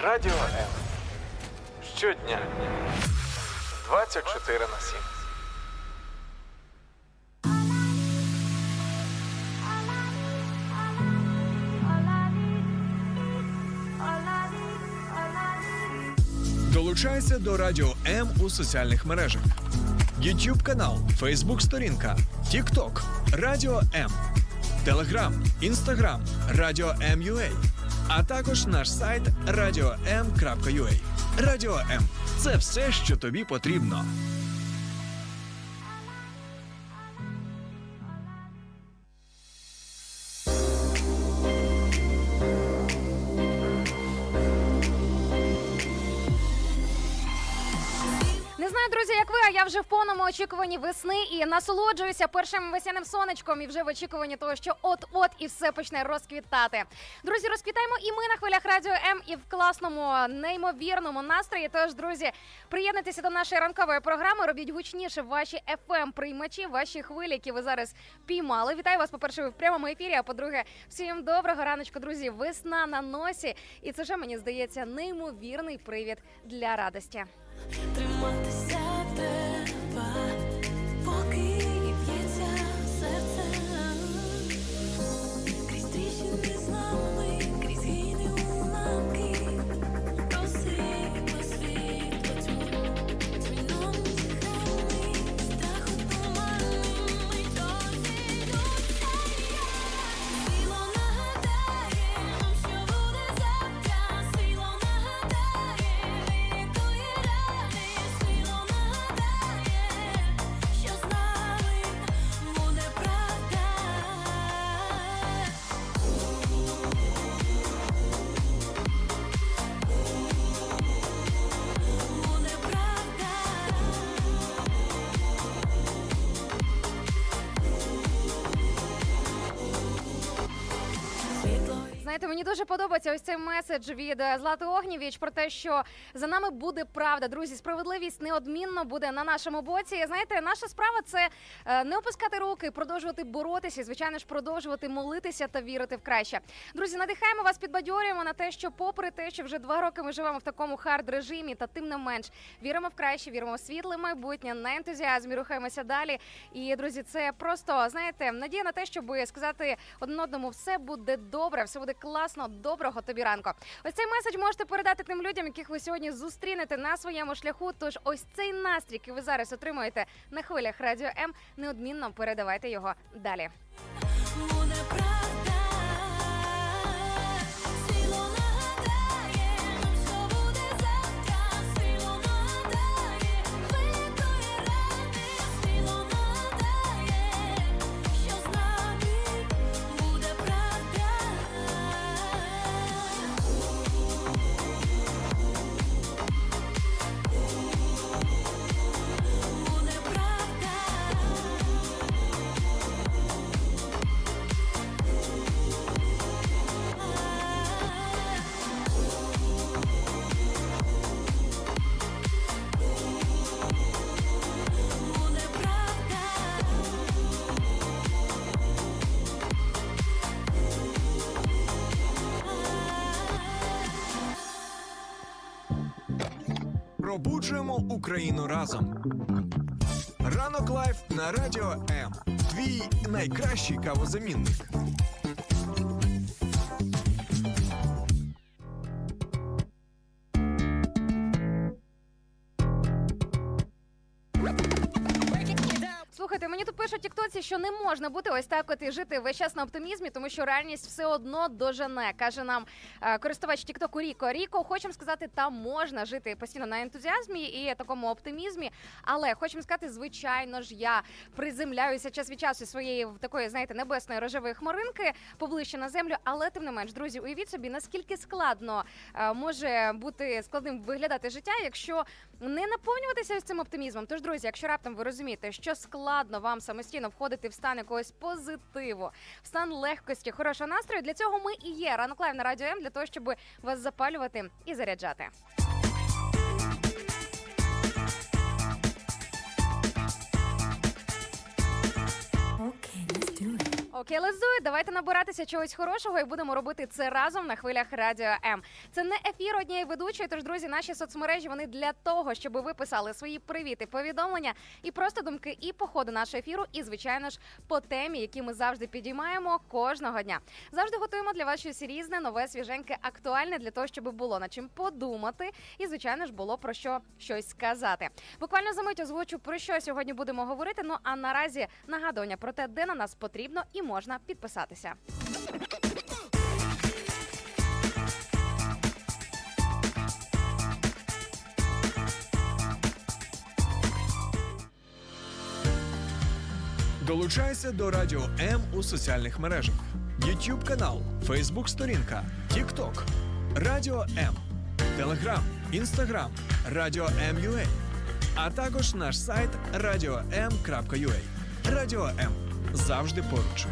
Радіо М. Щодня 24/7. Долучайся до Радіо М у соціальних мережах. YouTube канал, Facebook сторінка, TikTok, Радіо М, Telegram, Instagram, Радіо М.UA, а також наш сайт radio.m.ua. Радіо М – це все, що тобі потрібно. Друзі, як ви, а я вже в повному очікуванні весни і насолоджуюся першим весняним сонечком і вже в очікуванні того, що от-от і все почне розквітати. Друзі, розквітаємо і ми на хвилях Радіо М і в класному, неймовірному настрої. Тож, друзі, приєднуйтеся до нашої ранкової програми, робіть гучніше ваші FM-приймачі, ваші хвилі, які ви зараз піймали. Вітаю вас, по-перше, в прямому ефірі, а по-друге, всім доброго раночку, друзі. Весна на носі, і це вже, мені здається, неймовірний привід для радості. Триматися треба, поки б'ється серце. Крізь тріщини з нами, крізь гіни уламки. Проси по світло тьму, дзвіном зіграний, страху туманним, ми досі йдуться. Світло нагадає нам, що буде завтра. Світло нагадає, рятує рани. Світло нагадає, що з нами буде правда. Буде правда. Світло. Знаєте, мені дуже подобається ось цей меседж від Злати Огнєвіч про те, що за нами буде правда. Друзі, справедливість неодмінно буде на нашому боці. Знаєте, наша справа – це не опускати руки, продовжувати боротися і, звичайно ж, продовжувати молитися та вірити в краще. Друзі, надихаємо вас, підбадьорюємо на те, що попри те, що вже 2 роки ми живемо в такому хард-режимі, та тим не менш віримо в краще, віримо в світле майбутнє, на ентузіазмі рухаємося далі. І, друзі, це просто, знаєте, надія на те, щоб сказати один одному все буде добре, все буде класно, доброго тобі ранку. Ось цей меседж можете передати тим людям, яких ви сьогодні зустрінете на своєму шляху. Тож ось цей настрій, який ви зараз отримуєте на хвилях Радіо М, неодмінно передавайте його далі. Буде правда. Світло нагадає нам, що буде завтра. Світло нагадає, врятує рани. Світло нагадає, що з нами буде правда. Буде правда. Буде правда. Пробуджуємо Україну разом. Ранок лайф на Радіо М. Твій найкращий кавозамінник. Слухайте, мені тут пишуть в тіктоці, що не можна бути ось так от і жити весь час на оптимізмі, тому що реальність все одно дожене. Каже нам користувач тіктоку Ріко. Ріко, хочемо сказати, там можна жити постійно на ентузіазмі і такому оптимізмі, але хочемо сказати, звичайно ж, я приземляюся час від часу своєї такої, знаєте, небесної рожевої хмаринки поближче на землю, але тим не менш, друзі, уявіть собі, наскільки складно може бути складним виглядати життя, якщо не наповнюватися ось цим оптимізмом. Тож, друзі, якщо раптом ви розумієте, що складно вам самостійно входити в стан якогось позитиву, в стан легкості, хорошого настрою, для цього ми і є Ранок Лайв на Радіо М, для того, щоб вас запалювати і заряджати. Окей, let's do it. Давайте набиратися чогось хорошого і будемо робити це разом на хвилях Радіо М. Це не ефір однієї ведучої, тож, друзі, наші соцмережі, вони для того, щоб ви писали свої привіти, повідомлення і просто думки і по ходу нашого ефіру, і, звичайно ж, по темі, які ми завжди підіймаємо кожного дня. Завжди готуємо для вас щось різне, нове, свіженьке, актуальне, для того, щоб було над чим подумати і, звичайно ж, було про що щось сказати. Буквально за мить озвучу, про що сьогодні будемо говорити, ну а наразі нагадування про те, де на нас потрібно і можна підписатися. Долучайся до Радіо М у соціальних мережах: YouTube канал, Facebook сторінка, TikTok, Радіо М, Telegram, Instagram, Радіо М.UA, а також наш сайт radio.m.ua. Радіо М завжди поруч.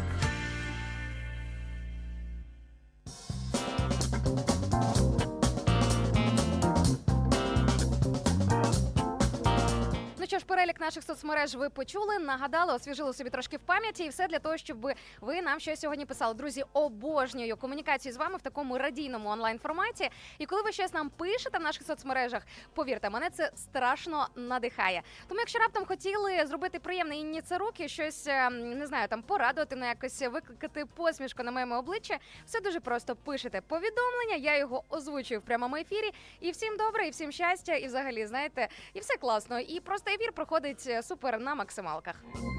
Ну що ж, перелік наших соцмереж ви почули, нагадали, освіжили собі трошки в пам'яті, і все для того, щоб ви нам щось сьогодні писали. Друзі, обожнюю комунікацію з вами в такому радійному онлайн-форматі. І коли ви щось нам пишете в наших соцмережах, повірте, мене це страшно надихає. Тому якщо раптом хотіли зробити приємне Інні Царук, щось, не знаю, там порадувати, ну якось викликати посмішку на моєму обличчі, все дуже просто. Пишете повідомлення, я його озвучую в прямому ефірі. І всім добре, і всім щастя, і взагалі, знаєте, і все класно. І просто ефір проходить супер на максималках.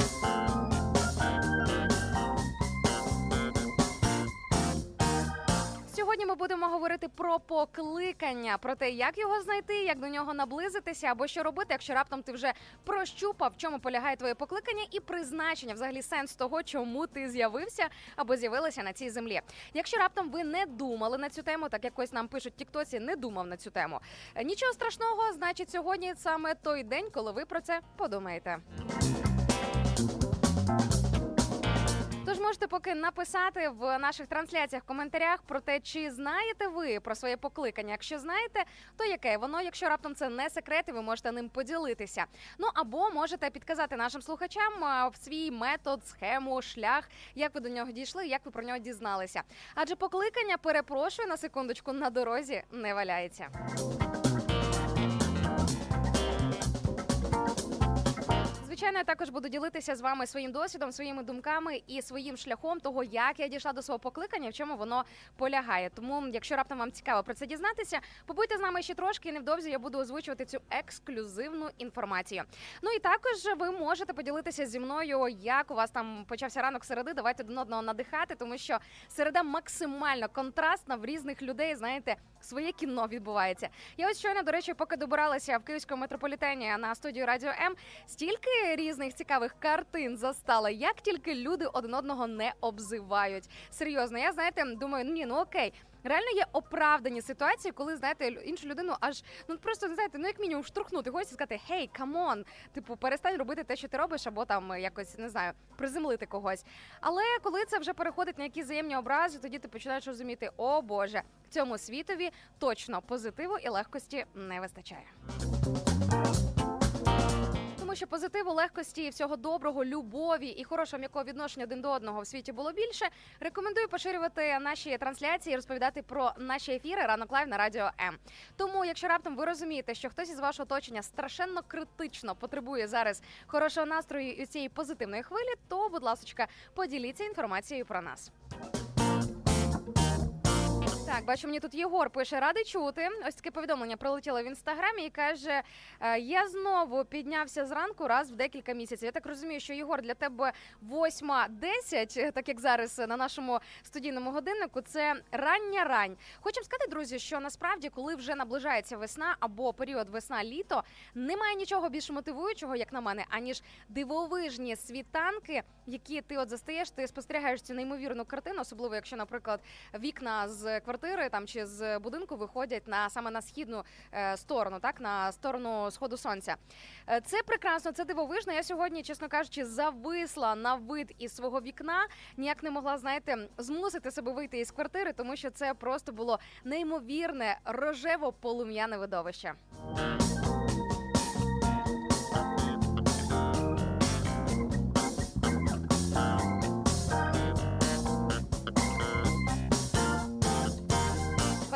Сьогодні ми будемо говорити про покликання, про те, як його знайти, як до нього наблизитися, або що робити, якщо раптом ти вже прощупав, в чому полягає твоє покликання і призначення, взагалі сенс того, чому ти з'явився або з'явилася на цій землі. Якщо раптом ви не думали на цю тему, так якось нам пишуть в тіктоці, не думав на цю тему. Нічого страшного, значить сьогодні саме той день, коли ви про це подумаєте. Тож можете поки написати в наших трансляціях, коментарях про те, чи знаєте ви про своє покликання. Якщо знаєте, то яке воно, якщо раптом це не секрет, і ви можете ним поділитися. Ну або можете підказати нашим слухачам в свій метод, схему, шлях, як ви до нього дійшли, як ви про нього дізналися. Адже покликання, перепрошую на секундочку, на дорозі не валяється. Звичайно, я також буду ділитися з вами своїм досвідом, своїми думками і своїм шляхом того, як я дійшла до свого покликання, в чому воно полягає. Тому, якщо раптом вам цікаво про це дізнатися, побудьте з нами ще трошки, і невдовзі я буду озвучувати цю ексклюзивну інформацію. Ну і також ви можете поділитися зі мною, як у вас там почався ранок середи. Давайте один одного надихати, тому що середа максимально контрастна, в різних людей, знаєте, своє кіно відбувається. Я ось щойно, до речі, поки добиралася в Київському метрополітені на студію Радіо М, стільки різних цікавих картин застала, як тільки люди один одного не обзивають. Серйозно, я, знаєте, думаю, ну окей, реально є оправдані ситуації, коли, знаєте, іншу людину аж, ну просто, знаєте, ну як мінімум штурхнути когось і сказати «Хей, камон!», типу, перестань робити те, що ти робиш, або там якось, не знаю, приземлити когось. Але коли це вже переходить на якісь взаємні образи, тоді ти починаєш розуміти, о Боже, цьому світові точно позитиву і легкості не вистачає. Тому що позитиву, легкості, всього доброго, любові і хорошого м'якого відношення один до одного в світі було більше. Рекомендую поширювати наші трансляції, розповідати про наші ефіри «Ранок лайв» на Радіо М. Тому, якщо раптом ви розумієте, що хтось із вашого оточення страшенно критично потребує зараз хорошого настрою і цієї позитивної хвилі, то, будь ласочка, поділіться інформацією про нас. Так, бачу, мені тут Єгор пише, радий чути. Ось таке повідомлення прилетіло в Інстаграмі і каже, я знову піднявся зранку раз в декілька місяців. Я так розумію, що, Єгор, для тебе 8:10, так як зараз на нашому студійному годиннику, це рання рань. Хочемо сказати, друзі, що насправді, коли вже наближається весна або період весна-літо, немає нічого більш мотивуючого, як на мене, аніж дивовижні світанки, які ти от застаєш, ти спостерігаєш цю неймовірну картину, особливо якщо, наприклад, вікна з квартири там чи з будинку виходять саме на східну сторону, так, на сторону сходу сонця. Це прекрасно, це дивовижно. Я сьогодні, чесно кажучи, зависла на вид із свого вікна, ніяк не могла, знаєте, змусити себе вийти із квартири, тому що це просто було неймовірне рожево-полум'яне видовище.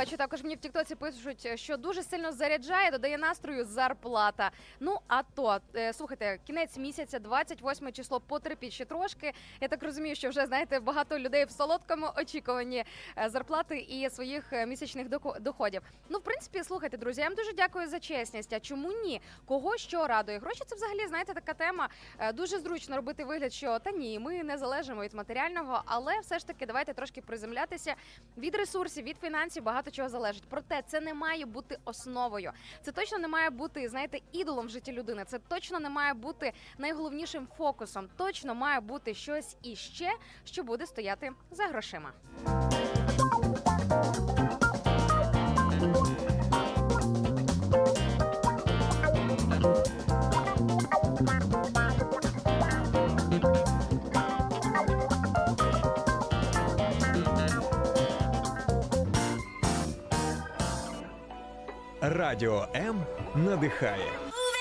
бачу, також мені в Тіктоці пишуть, що дуже сильно заряджає, додає настрою зарплата. Ну, а то, слухайте, кінець місяця, 28 число, потерпіть ще трошки. Я так розумію, що вже, знаєте, багато людей в солодкому очікуванні зарплати і своїх місячних доходів. Ну, в принципі, слухайте, друзі, я вам дуже дякую за чесність. А чому ні? Кого що радує? Гроші – це взагалі, знаєте, така тема. Дуже зручно робити вигляд, що та ні, ми не залежимо від матеріального, але все ж таки давайте трошки приземлятися. Від ресурсів, від фінансів багато чого залежить. Проте це не має бути основою. Це точно не має бути, знаєте, ідолом в житті людини. Це точно не має бути найголовнішим фокусом. Точно має бути щось іще, що буде стояти за грошима. Радіо М надихає.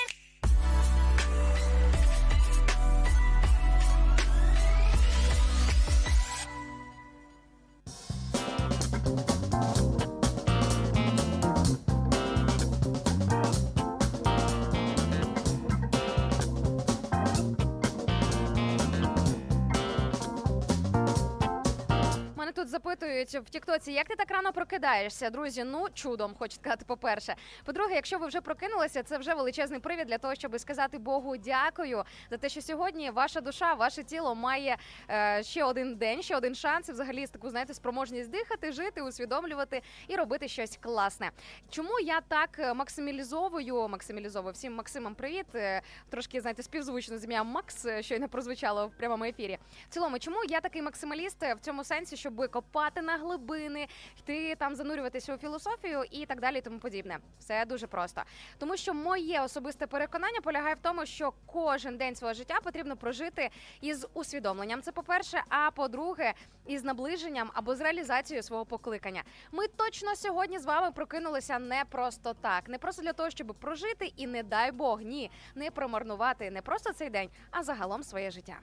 Мене тут запитують в Тіктоці, як ти так рано прокидаєшся? Друзі, ну чудом, хочу сказати, по-перше. По-друге, якщо ви вже прокинулися, це вже величезний привід для того, щоб сказати Богу дякую за те, що сьогодні ваша душа, ваше тіло має ще один день, ще один шанс і взагалі таку, знаєте, спроможність дихати, жити, усвідомлювати і робити щось класне. Чому я так максималізовую всім Максимам привіт, трошки, знаєте, співзвучно з ім'ям Макс, щойно прозвучало в прямому ефірі. В цілому, чому я такий максималіст в цьому сенсі, щоб копати на глибини, йти там занурюватися у філософію і так далі і тому подібне. Все дуже просто. Тому що моє особисте переконання полягає в тому, що кожен день свого життя потрібно прожити із усвідомленням. Це по-перше, а по-друге, із наближенням або з реалізацією свого покликання. Ми точно сьогодні з вами прокинулися не просто так, не просто для того, щоб прожити і, не дай Бог, ні, не промарнувати не просто цей день, а загалом своє життя.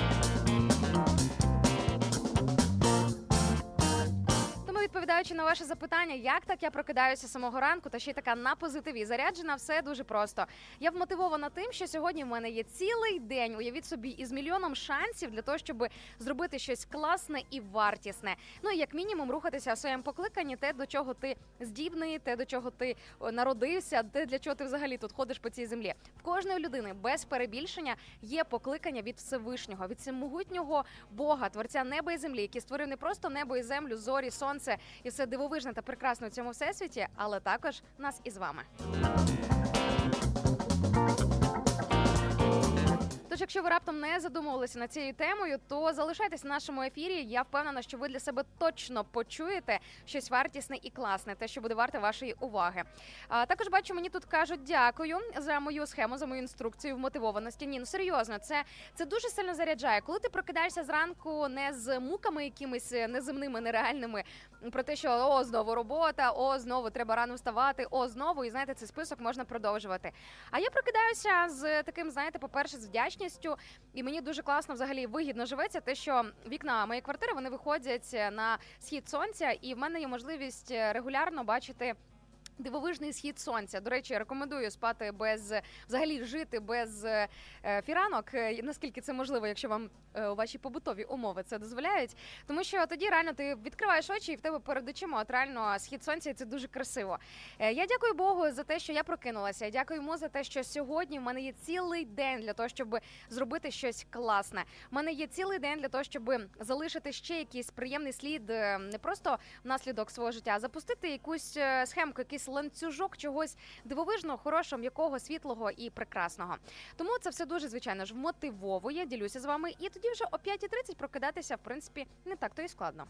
Відповідаючи на ваше запитання, як так я прокидаюся самого ранку, та ще й така на позитиві заряджена, все дуже просто. Я вмотивована тим, що сьогодні в мене є цілий день, уявіть собі, із мільйоном шансів для того, щоб зробити щось класне і вартісне. Ну і як мінімум рухатися в своєму покликанні, те, до чого ти здібний, те, до чого ти народився, те, для чого ти взагалі тут ходиш по цій землі. В кожної людини, без перебільшення, є покликання від Всевишнього, від всемогутнього Бога, Творця неба і землі, який створив не просто небо і землю, зорі, сонце, і все дивовижне та прекрасне у цьому всесвіті, але також нас із вами. Тож, якщо ви раптом не задумувалися над цією темою, то залишайтесь в нашому ефірі. Я впевнена, що ви для себе точно почуєте щось вартісне і класне, те, що буде варте вашої уваги. Також бачу, мені тут кажуть дякую за мою схему, за мою інструкцію вмотивованості. Ні, ну серйозно, це дуже сильно заряджає. Коли ти прокидаєшся зранку не з муками якимись неземними, нереальними, про те, що знову робота, знову треба рано вставати, знову, і знаєте, цей список можна продовжувати. А я прокидаюся з таким, знаєте, по-перше, з вдячністю, і мені дуже класно, взагалі, вигідно живеться те, що вікна моєї квартири, вони виходять на схід сонця, і в мене є можливість регулярно бачити дивовижний схід сонця. До речі, рекомендую спати взагалі жити без фіранок, наскільки це можливо, якщо вам ваші побутові умови це дозволяють. Тому що тоді реально ти відкриваєш очі і в тебе перед очима от реально схід сонця, і це дуже красиво. Я дякую Богу за те, що я прокинулася. Я дякую йому за те, що сьогодні в мене є цілий день для того, щоб зробити щось класне. У мене є цілий день для того, щоб залишити ще якийсь приємний слід, не просто внаслідок свого життя, а запустити якусь схемку, якийсь ланцюжок чогось дивовижного, хорошого, м'якого, світлого і прекрасного. Тому це все дуже, звичайно ж, вмотивовує, ділюся з вами. І тоді вже о 5:30 прокидатися, в принципі, не так то і складно.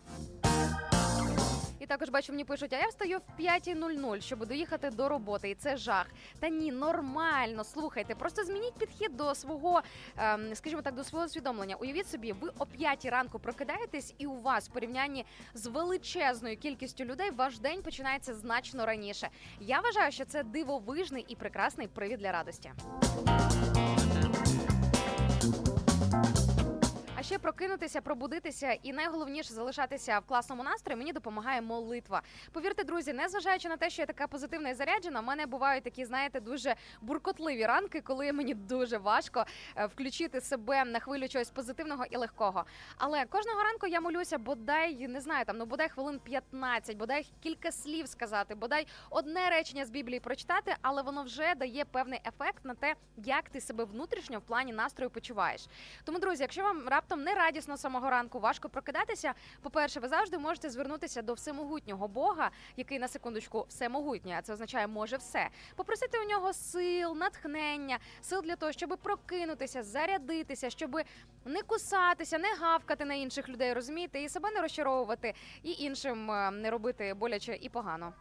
І також бачу, мені пишуть, а я встаю в 5:00, щоб доїхати до роботи, і це жах. Та ні, нормально, слухайте, просто змініть підхід до свого, скажімо так, до свого усвідомлення. Уявіть собі, ви о 5 ранку прокидаєтесь, і у вас в порівнянні з величезною кількістю людей ваш день починається значно раніше. Я вважаю, що це дивовижний і прекрасний привід для радості. А ще прокинутися, пробудитися і найголовніше залишатися в класному настрої, мені допомагає молитва. Повірте, друзі, незважаючи на те, що я така позитивна і заряджена, в мене бувають такі, знаєте, дуже буркотливі ранки, коли мені дуже важко включити себе на хвилю чогось позитивного і легкого. Але кожного ранку я молюся, бодай, не знаю, там, бодай хвилин 15, бодай кілька слів сказати, бодай одне речення з Біблії прочитати, але воно вже дає певний ефект на те, як ти себе внутрішньо в плані настрою почуваєш. Тому, друзі, якщо вам раптом не радісно з самого ранку, важко прокидатися, по-перше, ви завжди можете звернутися до всемогутнього Бога, який, на секундочку, всемогутній, а це означає може все. Попросити у нього сил, натхнення, сил для того, щоб прокинутися, зарядитися, щоб не кусатися, не гавкати на інших людей, розумієте, і себе не розчаровувати, і іншим не робити боляче і погано.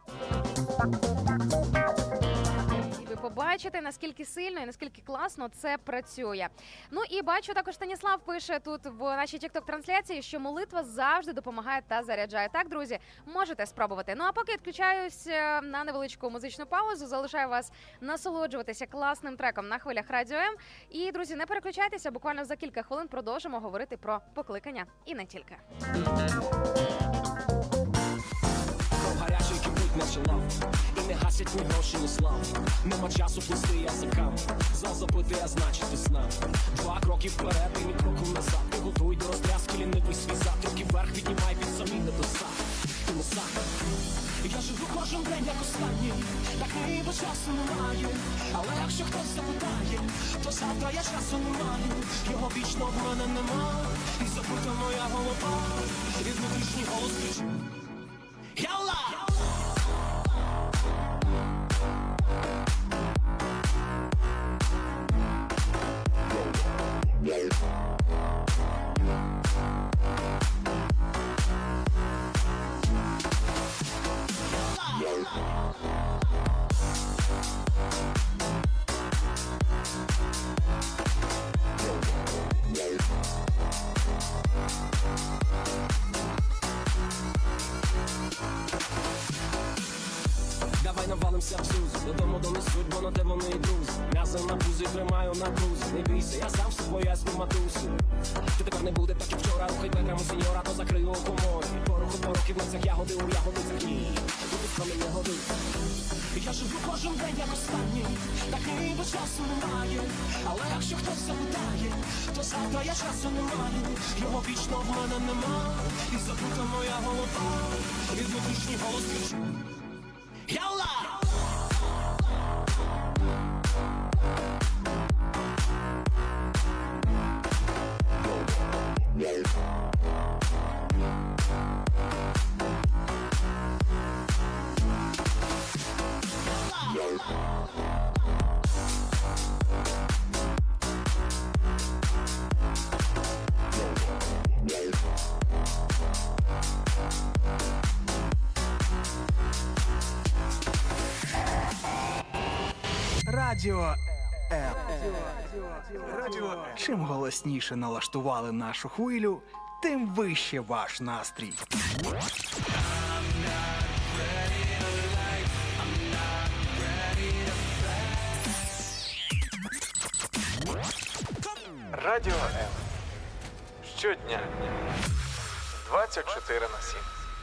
І ви побачите, наскільки сильно і наскільки класно це працює. Ну і бачу, також Станіслав пише тут в нашій TikTok-трансляції, що молитва завжди допомагає та заряджає. Так, друзі, можете спробувати. Ну а поки відключаюсь на невеличку музичну паузу, залишаю вас насолоджуватися класним треком на хвилях Радіо М. І, друзі, не переключайтеся, буквально за кілька хвилин продовжимо говорити про покликання і не тільки. Гарячий кипить наче лав, і не гасять ні гроші, ні слав. Нема часу плести язикам, зал запити, а значить ти знав. 2 кроки вперед і ні кроку назад. Ти готуй до розтряски, лінивий свій зад. Руки вверх піднімай від самі небеса. Ти не сам. Я живу кожен день як останній, так ніби часу немає. Але якщо хтось запитає, то завтра я часу не маю. Його вічно в мене нема, і забита моя голова. І внутрішній голос кричить: Ялла! Давай навалимся в Сузі, додому донесуть, бо на де вони і друзі. М'ясо на пузі, тримаю на крузі. Не бійся, я сам з собою, я з матусі. Ти тепер не буде, так як вчора. Рухай прямо сеньора, то закрию у коморі. Пороху по роківницях, ягоди у ягодицях. Ні, тут з не годиться. Я живу кожен день як останній, так ніби часу немає. Але якщо хтось запитає, то завтра я часу не маю. Його вічно в мене нема, і забута моя голова. І внутрішній голос кричить: Ялла! Радіо М. Чим голосніше налаштували нашу хвилю, тим вище ваш настрій. Радіо М. Щодня. 24/7.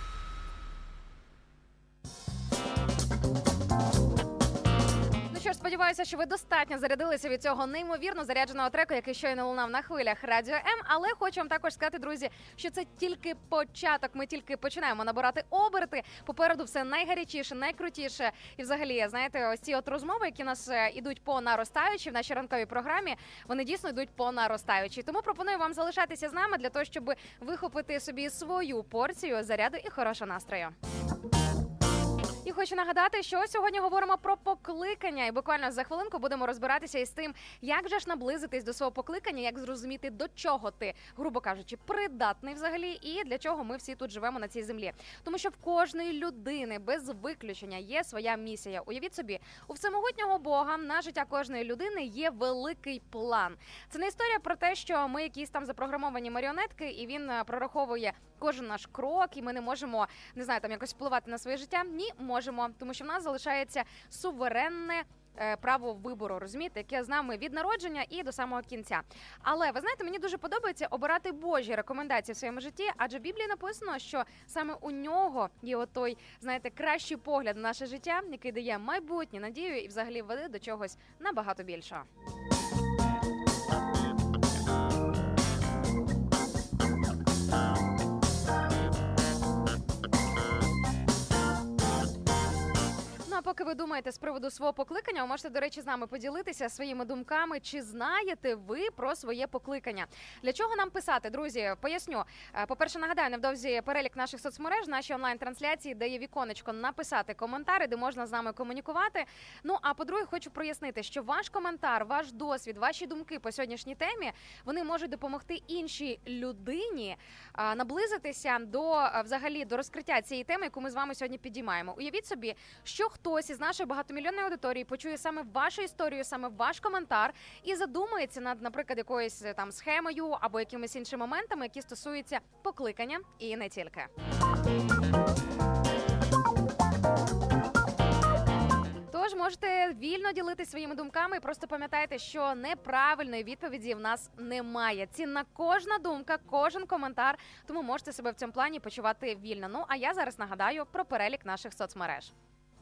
Ну що ж, сподіваюся, що ви достатньо зарядилися від цього неймовірно зарядженого треку, який щойно лунав на хвилях Радіо М. Але хочу вам також сказати, друзі, що це тільки початок. Ми тільки починаємо набирати оберти. Попереду все найгарячіше, найкрутіше. І взагалі, знаєте, ось ці от розмови, які у нас ідуть по наростаючій в нашій ранковій програмі, вони дійсно йдуть по наростаючій. Тому пропоную вам залишатися з нами для того, щоб вихопити собі свою порцію заряду і хорошого настрою. І хочу нагадати, що сьогодні говоримо про покликання, і буквально за хвилинку будемо розбиратися із тим, як же ж наблизитись до свого покликання, як зрозуміти, до чого ти, грубо кажучи, придатний взагалі, і для чого ми всі тут живемо на цій землі. Тому що в кожної людини без виключення є своя місія. Уявіть собі, у всемогутнього Бога на життя кожної людини є великий план. Це не історія про те, що ми якісь там запрограмовані маріонетки, і він прораховує кожен наш крок, і ми не можемо, не знаю, там якось впливати на своє життя. Ні, можемо, тому що в нас залишається суверенне право вибору, розумієте, яке з нами від народження і до самого кінця. Але ви знаєте, мені дуже подобається обирати Божі рекомендації в своєму житті, адже в Біблії написано, що саме у нього є отой, знаєте, кращий погляд на наше життя, який дає майбутнє, надію і взагалі веде до чогось набагато більшого. Ну, а поки ви думаєте з приводу свого покликання, ви можете, до речі, з нами поділитися своїми думками, чи знаєте ви про своє покликання. Для чого нам писати, друзі? Поясню. По-перше, нагадаю, невдовзі перелік наших соцмереж, наші онлайн-трансляції, де є віконечко написати коментари, де можна з нами комунікувати. Ну, а по-друге, хочу прояснити, що ваш коментар, ваш досвід, ваші думки по сьогоднішній темі, вони можуть допомогти іншій людині наблизитися до, взагалі, до розкриття цієї теми, яку ми з вами сьогодні підіймаємо. Уявіть собі, що хтось із нашої багатомільйонної аудиторії почує саме вашу історію, саме ваш коментар і задумається над, наприклад, якоюсь там схемою або якимись іншими моментами, які стосуються покликання і не тільки. Тож можете вільно ділитися своїми думками і просто пам'ятайте, що неправильної відповіді в нас немає. Цінна кожна думка, кожен коментар, тому можете себе в цьому плані почувати вільно. Ну, а я зараз нагадаю про перелік наших соцмереж.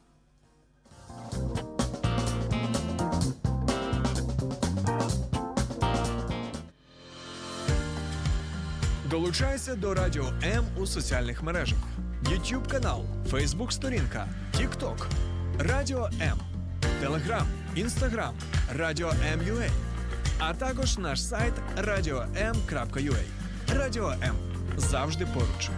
Долучайся до Радіо М у соціальних мережах. YouTube канал, Facebook сторінка, TikTok, Радіо М, Telegram, Instagram, Радіо М.UA, а також наш сайт radio.m.ua. Радіо М. Завжди поруч.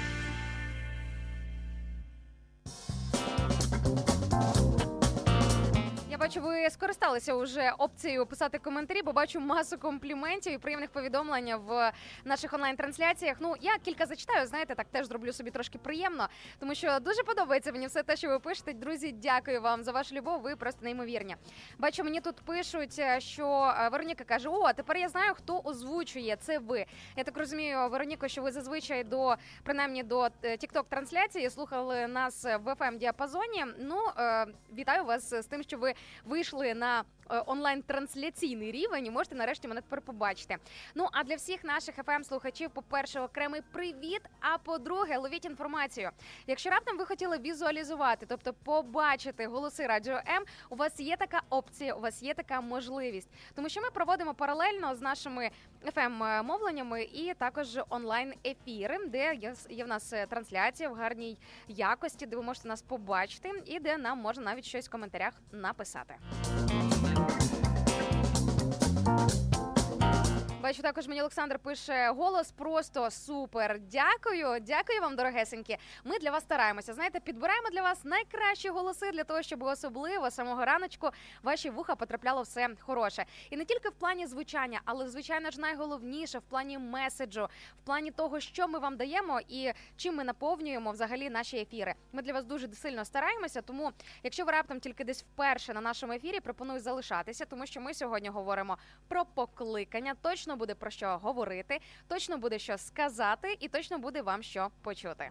Я бачу, ви скористалися вже опцією писати коментарі, бо бачу масу компліментів і приємних повідомлень в наших онлайн-трансляціях. Ну, я кілька зачитаю, знаєте, так теж зроблю собі трошки приємно, тому що дуже подобається мені все те, що ви пишете. Друзі, дякую вам за вашу любов, ви просто неймовірні. Бачу, мені тут пишуть, що Вероніка каже, о, тепер я знаю, хто озвучує, це ви. Я так розумію, Вероніко, що ви зазвичай принаймні до TikTok-трансляції слухали нас в FM-діапазоні. Ну, вітаю вас з тим, що ви вийшли на онлайн-трансляційний рівень і можете нарешті мене тепер побачити. Ну, а для всіх наших FM-слухачів, по-перше, окремий привіт, а по-друге, ловіть інформацію. Якщо раптом ви хотіли візуалізувати, тобто побачити голоси Радіо М, у вас є така опція, у вас є така можливість. Тому що ми проводимо паралельно з нашими FM-мовленнями і також онлайн-ефіри, де є в нас трансляція в гарній якості, де ви можете нас побачити і де нам можна навіть щось в коментарях написати. Бачу, також мені Олександр пише, голос просто супер. Дякую вам, дорогесенькі. Ми для вас стараємося. Знаєте, підбираємо для вас найкращі голоси для того, щоб особливо самого раночку ваші вуха потрапляло все хороше. І не тільки в плані звучання, але, звичайно ж, найголовніше в плані меседжу, в плані того, що ми вам даємо і чим ми наповнюємо взагалі наші ефіри. Ми для вас дуже сильно стараємося, тому якщо ви раптом тільки десь вперше на нашому ефірі, пропоную залишатися, тому що ми сьогодні говоримо про покликання. Точно буде про що говорити, точно буде що сказати і точно буде вам що почути.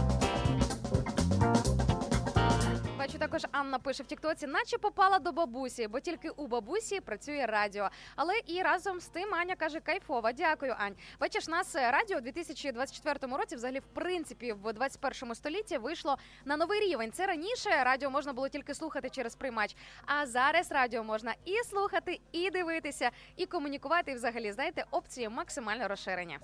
Бачу, також Анна пише в тіктоці, наче попала до бабусі, бо тільки у бабусі працює радіо. Але і разом з тим Аня каже, кайфова. Дякую, Ань. Бачиш, нас радіо у 2024 році, взагалі, в принципі, в 21 столітті вийшло на новий рівень. Це раніше радіо можна було тільки слухати через приймач, а зараз радіо можна і слухати, і дивитися, і комунікувати, і взагалі, знаєте, опції максимально розширені.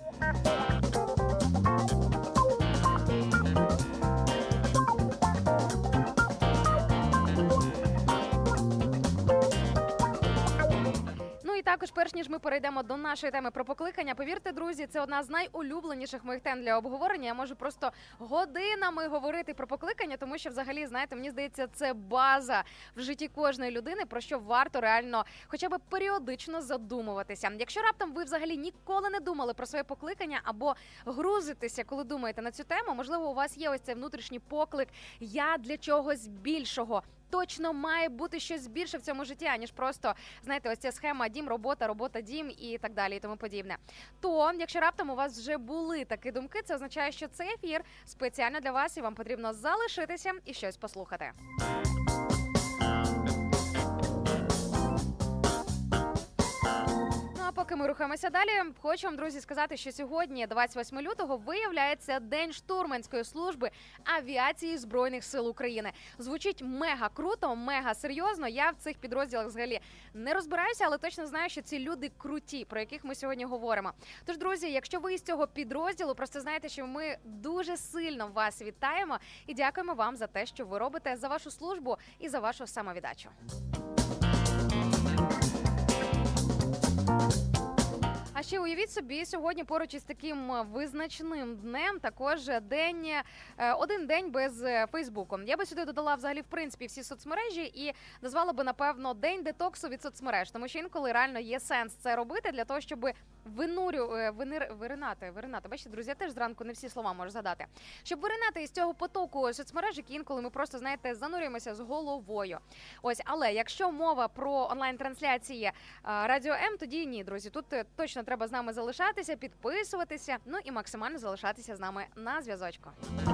І також, перш ніж ми перейдемо до нашої теми про покликання, повірте, друзі, це одна з найулюбленіших моїх тем для обговорення. Я можу просто годинами говорити про покликання, тому що взагалі, знаєте, мені здається, це база в житті кожної людини, про що варто реально хоча б періодично задумуватися. Якщо раптом ви взагалі ніколи не думали про своє покликання або грузитеся, коли думаєте на цю тему, можливо, у вас є ось цей внутрішній поклик «я для чогось більшого». Точно має бути щось більше в цьому житті, аніж просто, знаєте, ось ця схема дім, робота, робота, дім і так далі, і тому подібне. То, якщо раптом у вас вже були такі думки, це означає, що цей ефір спеціально для вас, і вам потрібно залишитися і щось послухати. поки ми рухаємося далі, хочу вам, друзі, сказати, що сьогодні, 28 лютого, виявляється День штурманської служби авіації Збройних сил України. Звучить мега круто, мега серйозно. Я в цих підрозділах взагалі не розбираюся, але точно знаю, що ці люди круті, про яких ми сьогодні говоримо. Тож, друзі, якщо ви із цього підрозділу, просто знайте, що ми дуже сильно вас вітаємо і дякуємо вам за те, що ви робите, за вашу службу і за вашу самовіддачу. А ще уявіть собі, сьогодні поруч із таким визначним днем також один день без Фейсбуку. Я би сюди додала взагалі в принципі всі соцмережі і назвала би, напевно, день детоксу від соцмереж, тому що інколи реально є сенс це робити для того, щоб виринати. Бачите, друзі, я теж зранку не всі слова можу згадати. Щоб виринати із цього потоку соцмереж, які інколи ми просто, знаєте, занурюємося з головою. Ось, але якщо мова про онлайн-трансляції Радіо М, тоді ні, друзі, тут точно треба з нами залишатися, підписуватися, ну і максимально залишатися з нами на зв'язочку.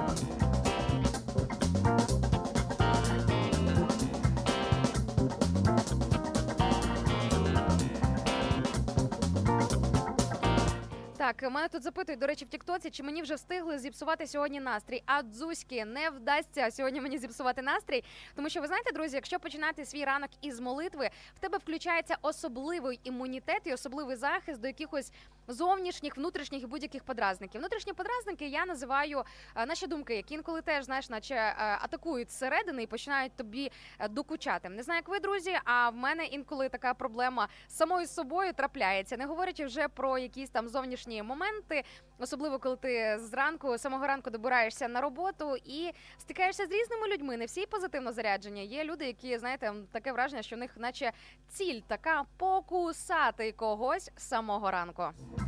Так, мене тут запитують, до речі, в Тіктоці, чи мені вже встигли зіпсувати сьогодні настрій. А дзузьки, не вдасться сьогодні мені зіпсувати настрій, тому що, ви знаєте, друзі, якщо починати свій ранок із молитви, в тебе включається особливий імунітет і особливий захист до якихось зовнішніх, внутрішніх і будь-яких подразників. Внутрішні подразники я називаю наші думки, які інколи теж, знаєш, наче атакують зсередини і починають тобі докучати. Не знаю, як ви, друзі, а в мене інколи така проблема з самою собою трапляється, не говорячи вже про якісь там зовнішні моменти, особливо коли ти зранку, самого ранку добираєшся на роботу і стикаєшся з різними людьми. Не всі позитивно заряджені. Є люди, які, знаєте, таке враження, що в них наче ціль така покусати когось з самого ранку.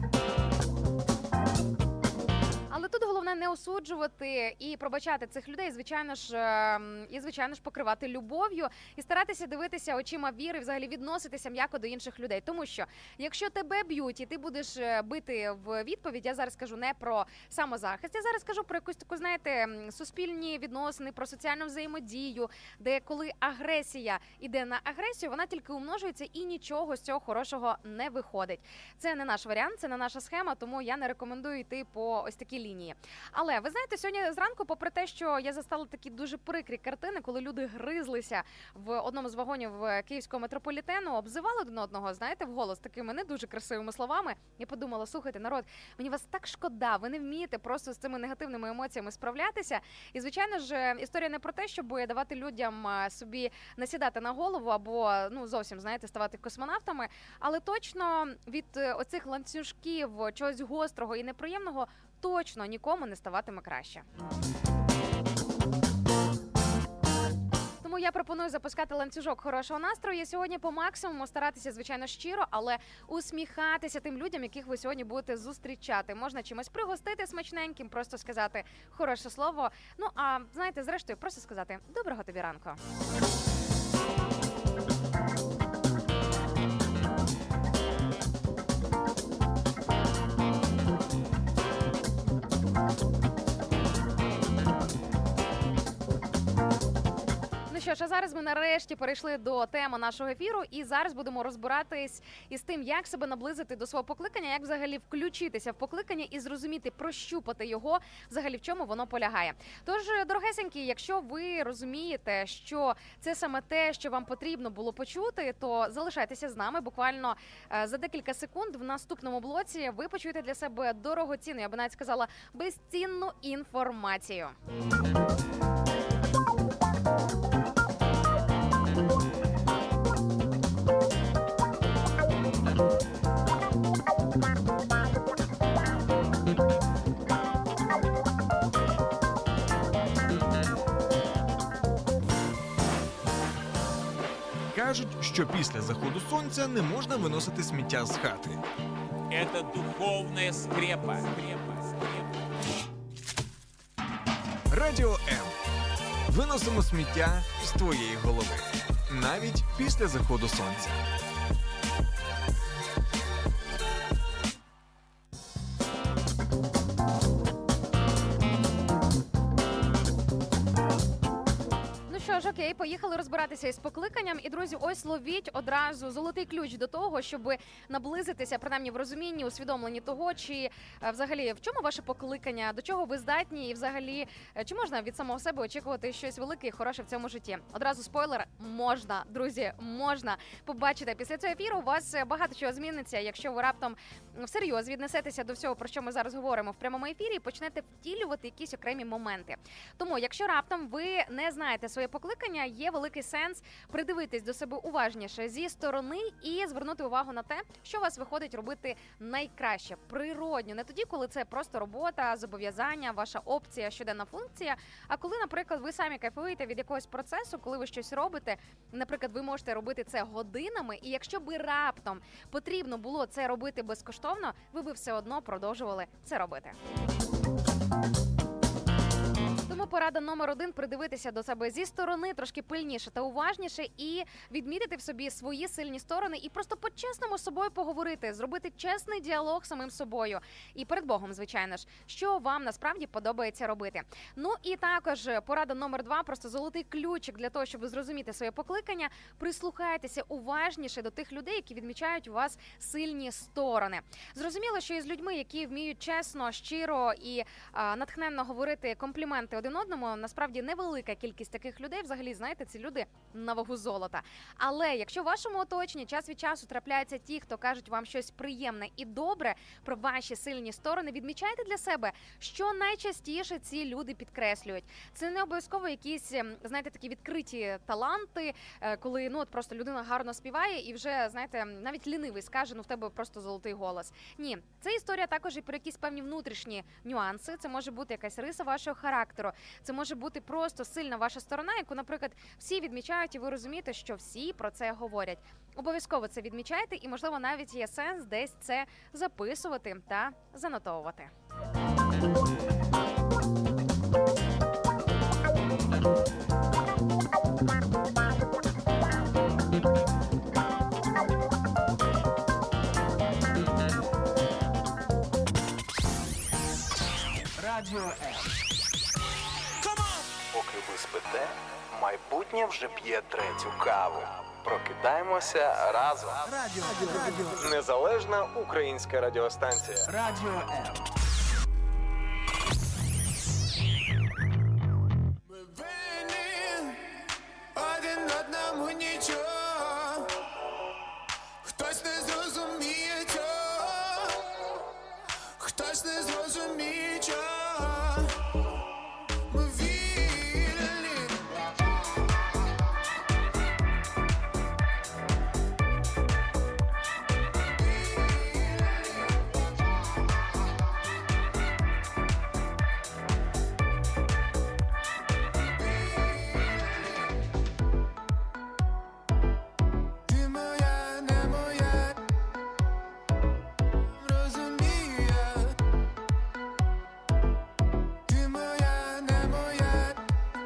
Але тут головне не осуджувати і пробачати цих людей, звичайно ж, покривати любов'ю і старатися дивитися очима віри, взагалі відноситися м'яко до інших людей. Тому що, якщо тебе б'ють і ти будеш бити в відповідь, я зараз кажу не про самозахист, я зараз кажу про якусь таку, знаєте, суспільні відносини, про соціальну взаємодію, де коли агресія іде на агресію, вона тільки умножується і нічого з цього хорошого не виходить. Це не наш варіант, це не наша схема, тому я не рекомендую йти по ось такій лінії. Але ви знаєте, сьогодні зранку, попри те, що я застала такі дуже прикрі картини, коли люди гризлися в одному з вагонів київського метрополітену, обзивали один одного, знаєте, вголос такими не дуже красивими словами, я подумала, слухайте, народ, мені вас так шкода, ви не вмієте просто з цими негативними емоціями справлятися. І, звичайно ж, історія не про те, щоб давати людям собі насідати на голову або, зовсім, знаєте, ставати космонавтами, але точно від оцих ланцюжків, чогось гострого і неприємного точно нікому не ставатиме краще. Тому я пропоную запускати ланцюжок хорошого настрою. І сьогодні по максимуму старатися, звичайно, щиро, але усміхатися тим людям, яких ви сьогодні будете зустрічати. Можна чимось пригостити смачненьким, просто сказати хороше слово. Ну, а, знаєте, зрештою, просто сказати «Доброго тобі ранку». Що ж, а зараз ми нарешті перейшли до теми нашого ефіру, і зараз будемо розбиратись із тим, як себе наблизити до свого покликання, як взагалі включитися в покликання і зрозуміти, прощупати його, взагалі в чому воно полягає. Тож, дорогесенькі, якщо ви розумієте, що це саме те, що вам потрібно було почути, то залишайтеся з нами. Буквально за декілька секунд в наступному блоці ви почуєте для себе дорогоцінну, я би навіть сказала, безцінну інформацію. Кажуть, що після заходу сонця не можна виносити сміття з хати. Это духовная скрепа. Радіо М. Виносимо сміття з твоєї голови. Навіть після заходу сонця. Окей, поїхали розбиратися із покликанням. І, друзі, ось ловіть одразу золотий ключ до того, щоб наблизитися, принаймні в розумінні, усвідомленні того, чи взагалі в чому ваше покликання, до чого ви здатні, і взагалі чи можна від самого себе очікувати щось велике і хороше в цьому житті. Одразу спойлер, можна, друзі, можна. Побачите, після цього ефіру у вас багато чого зміниться, якщо ви раптом всерйоз віднесетеся до всього, про що ми зараз говоримо в прямому ефірі, і почнете втілювати якісь окремі моменти. Тому, якщо раптом ви не знаєте своє покликання, є великий сенс придивитись до себе уважніше зі сторони і звернути увагу на те, що у вас виходить робити найкраще, природньо. Не тоді, коли це просто робота, зобов'язання, ваша опція, щоденна функція, а коли, наприклад, ви самі кайфуєте від якогось процесу, коли ви щось робите, наприклад, ви можете робити це годинами, і якщо би раптом потрібно було це робити безкоштовно, ви би все одно продовжували це робити. Тому порада номер 1 – придивитися до себе зі сторони, трошки пильніше та уважніше і відмітити в собі свої сильні сторони і просто по-чесному з собою поговорити, зробити чесний діалог з самим собою. І перед Богом, звичайно ж, що вам насправді подобається робити. Ну і також порада номер 2 – просто золотий ключик для того, щоб зрозуміти своє покликання. Прислухайтеся уважніше до тих людей, які відмічають у вас сильні сторони. Зрозуміло, що із людьми, які вміють чесно, щиро і натхненно говорити компліменти один одному, насправді невелика кількість таких людей. Взагалі, знаєте, ці люди на вагу золота. Але якщо в вашому оточенні час від часу трапляються ті, хто кажуть вам щось приємне і добре про ваші сильні сторони, відмічайте для себе, що найчастіше ці люди підкреслюють. Це не обов'язково якісь, знаєте, такі відкриті таланти, коли, ну, от просто людина гарно співає і вже, знаєте, навіть лінивий скаже, ну, в тебе просто золотий голос. Ні, це історія також і про якісь певні внутрішні нюанси. Це може бути якась риса вашого характеру. Це може бути просто сильна ваша сторона, яку, наприклад, всі відмічають, і ви розумієте, що всі про це говорять. Обов'язково це відмічайте, і, можливо, навіть є сенс десь це записувати та занотовувати. Радіо М. Поки ви спите, майбутнє вже п'є третю каву. Прокидаємося разом. Радіо. Незалежна українська радіостанція. Радіо М. Ми винні один одному нічого. Хтось не зрозуміє цього. Хтось не зрозуміє чого. Ми вільні. Ти моя, не моя. Розумію. Ти моя, не моя.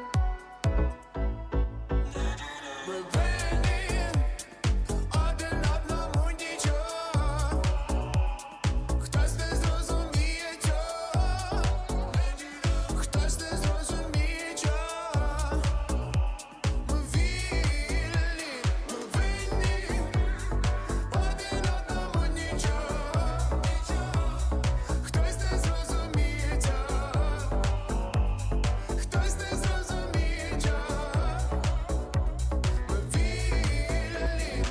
Ми винні один одному нічого. Хтось не зрозуміє цього. Хтось не зрозуміє чого. Ми вільні, ми винні один одному нічого. Хтось не зрозуміє цього. Хтось не зрозуміє чого. Ми вільні.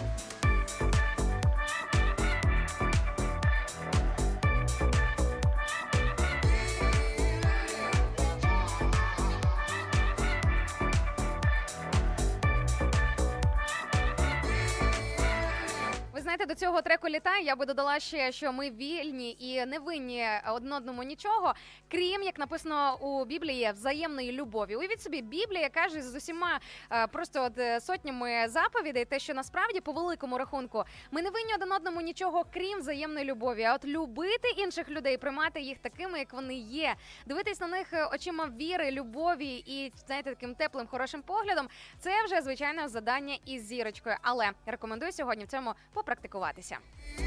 Ви знаєте, до цього треку «Літай» я би додала ще, що ми вільні і не винні один одному нічого, крім, як написано у Біблії, взаємної любові. Уявіть собі, Біблія каже з усіма просто от сотнями заповідей, те, що насправді, по великому рахунку, ми не винні один одному нічого, крім взаємної любові. А от любити інших людей, приймати їх такими, як вони є, дивитись на них очима віри, любові і, знаєте, таким теплим, хорошим поглядом, це вже, звичайно, завдання із зірочкою. Але рекомендую сьогодні в цьому попрактикуватися.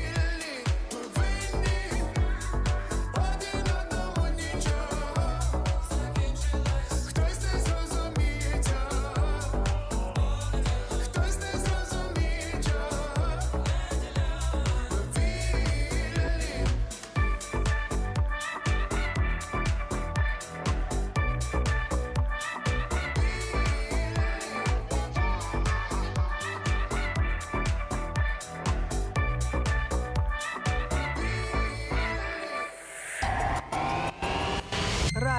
Один одному нічого. Хтось не зрозуміє цього.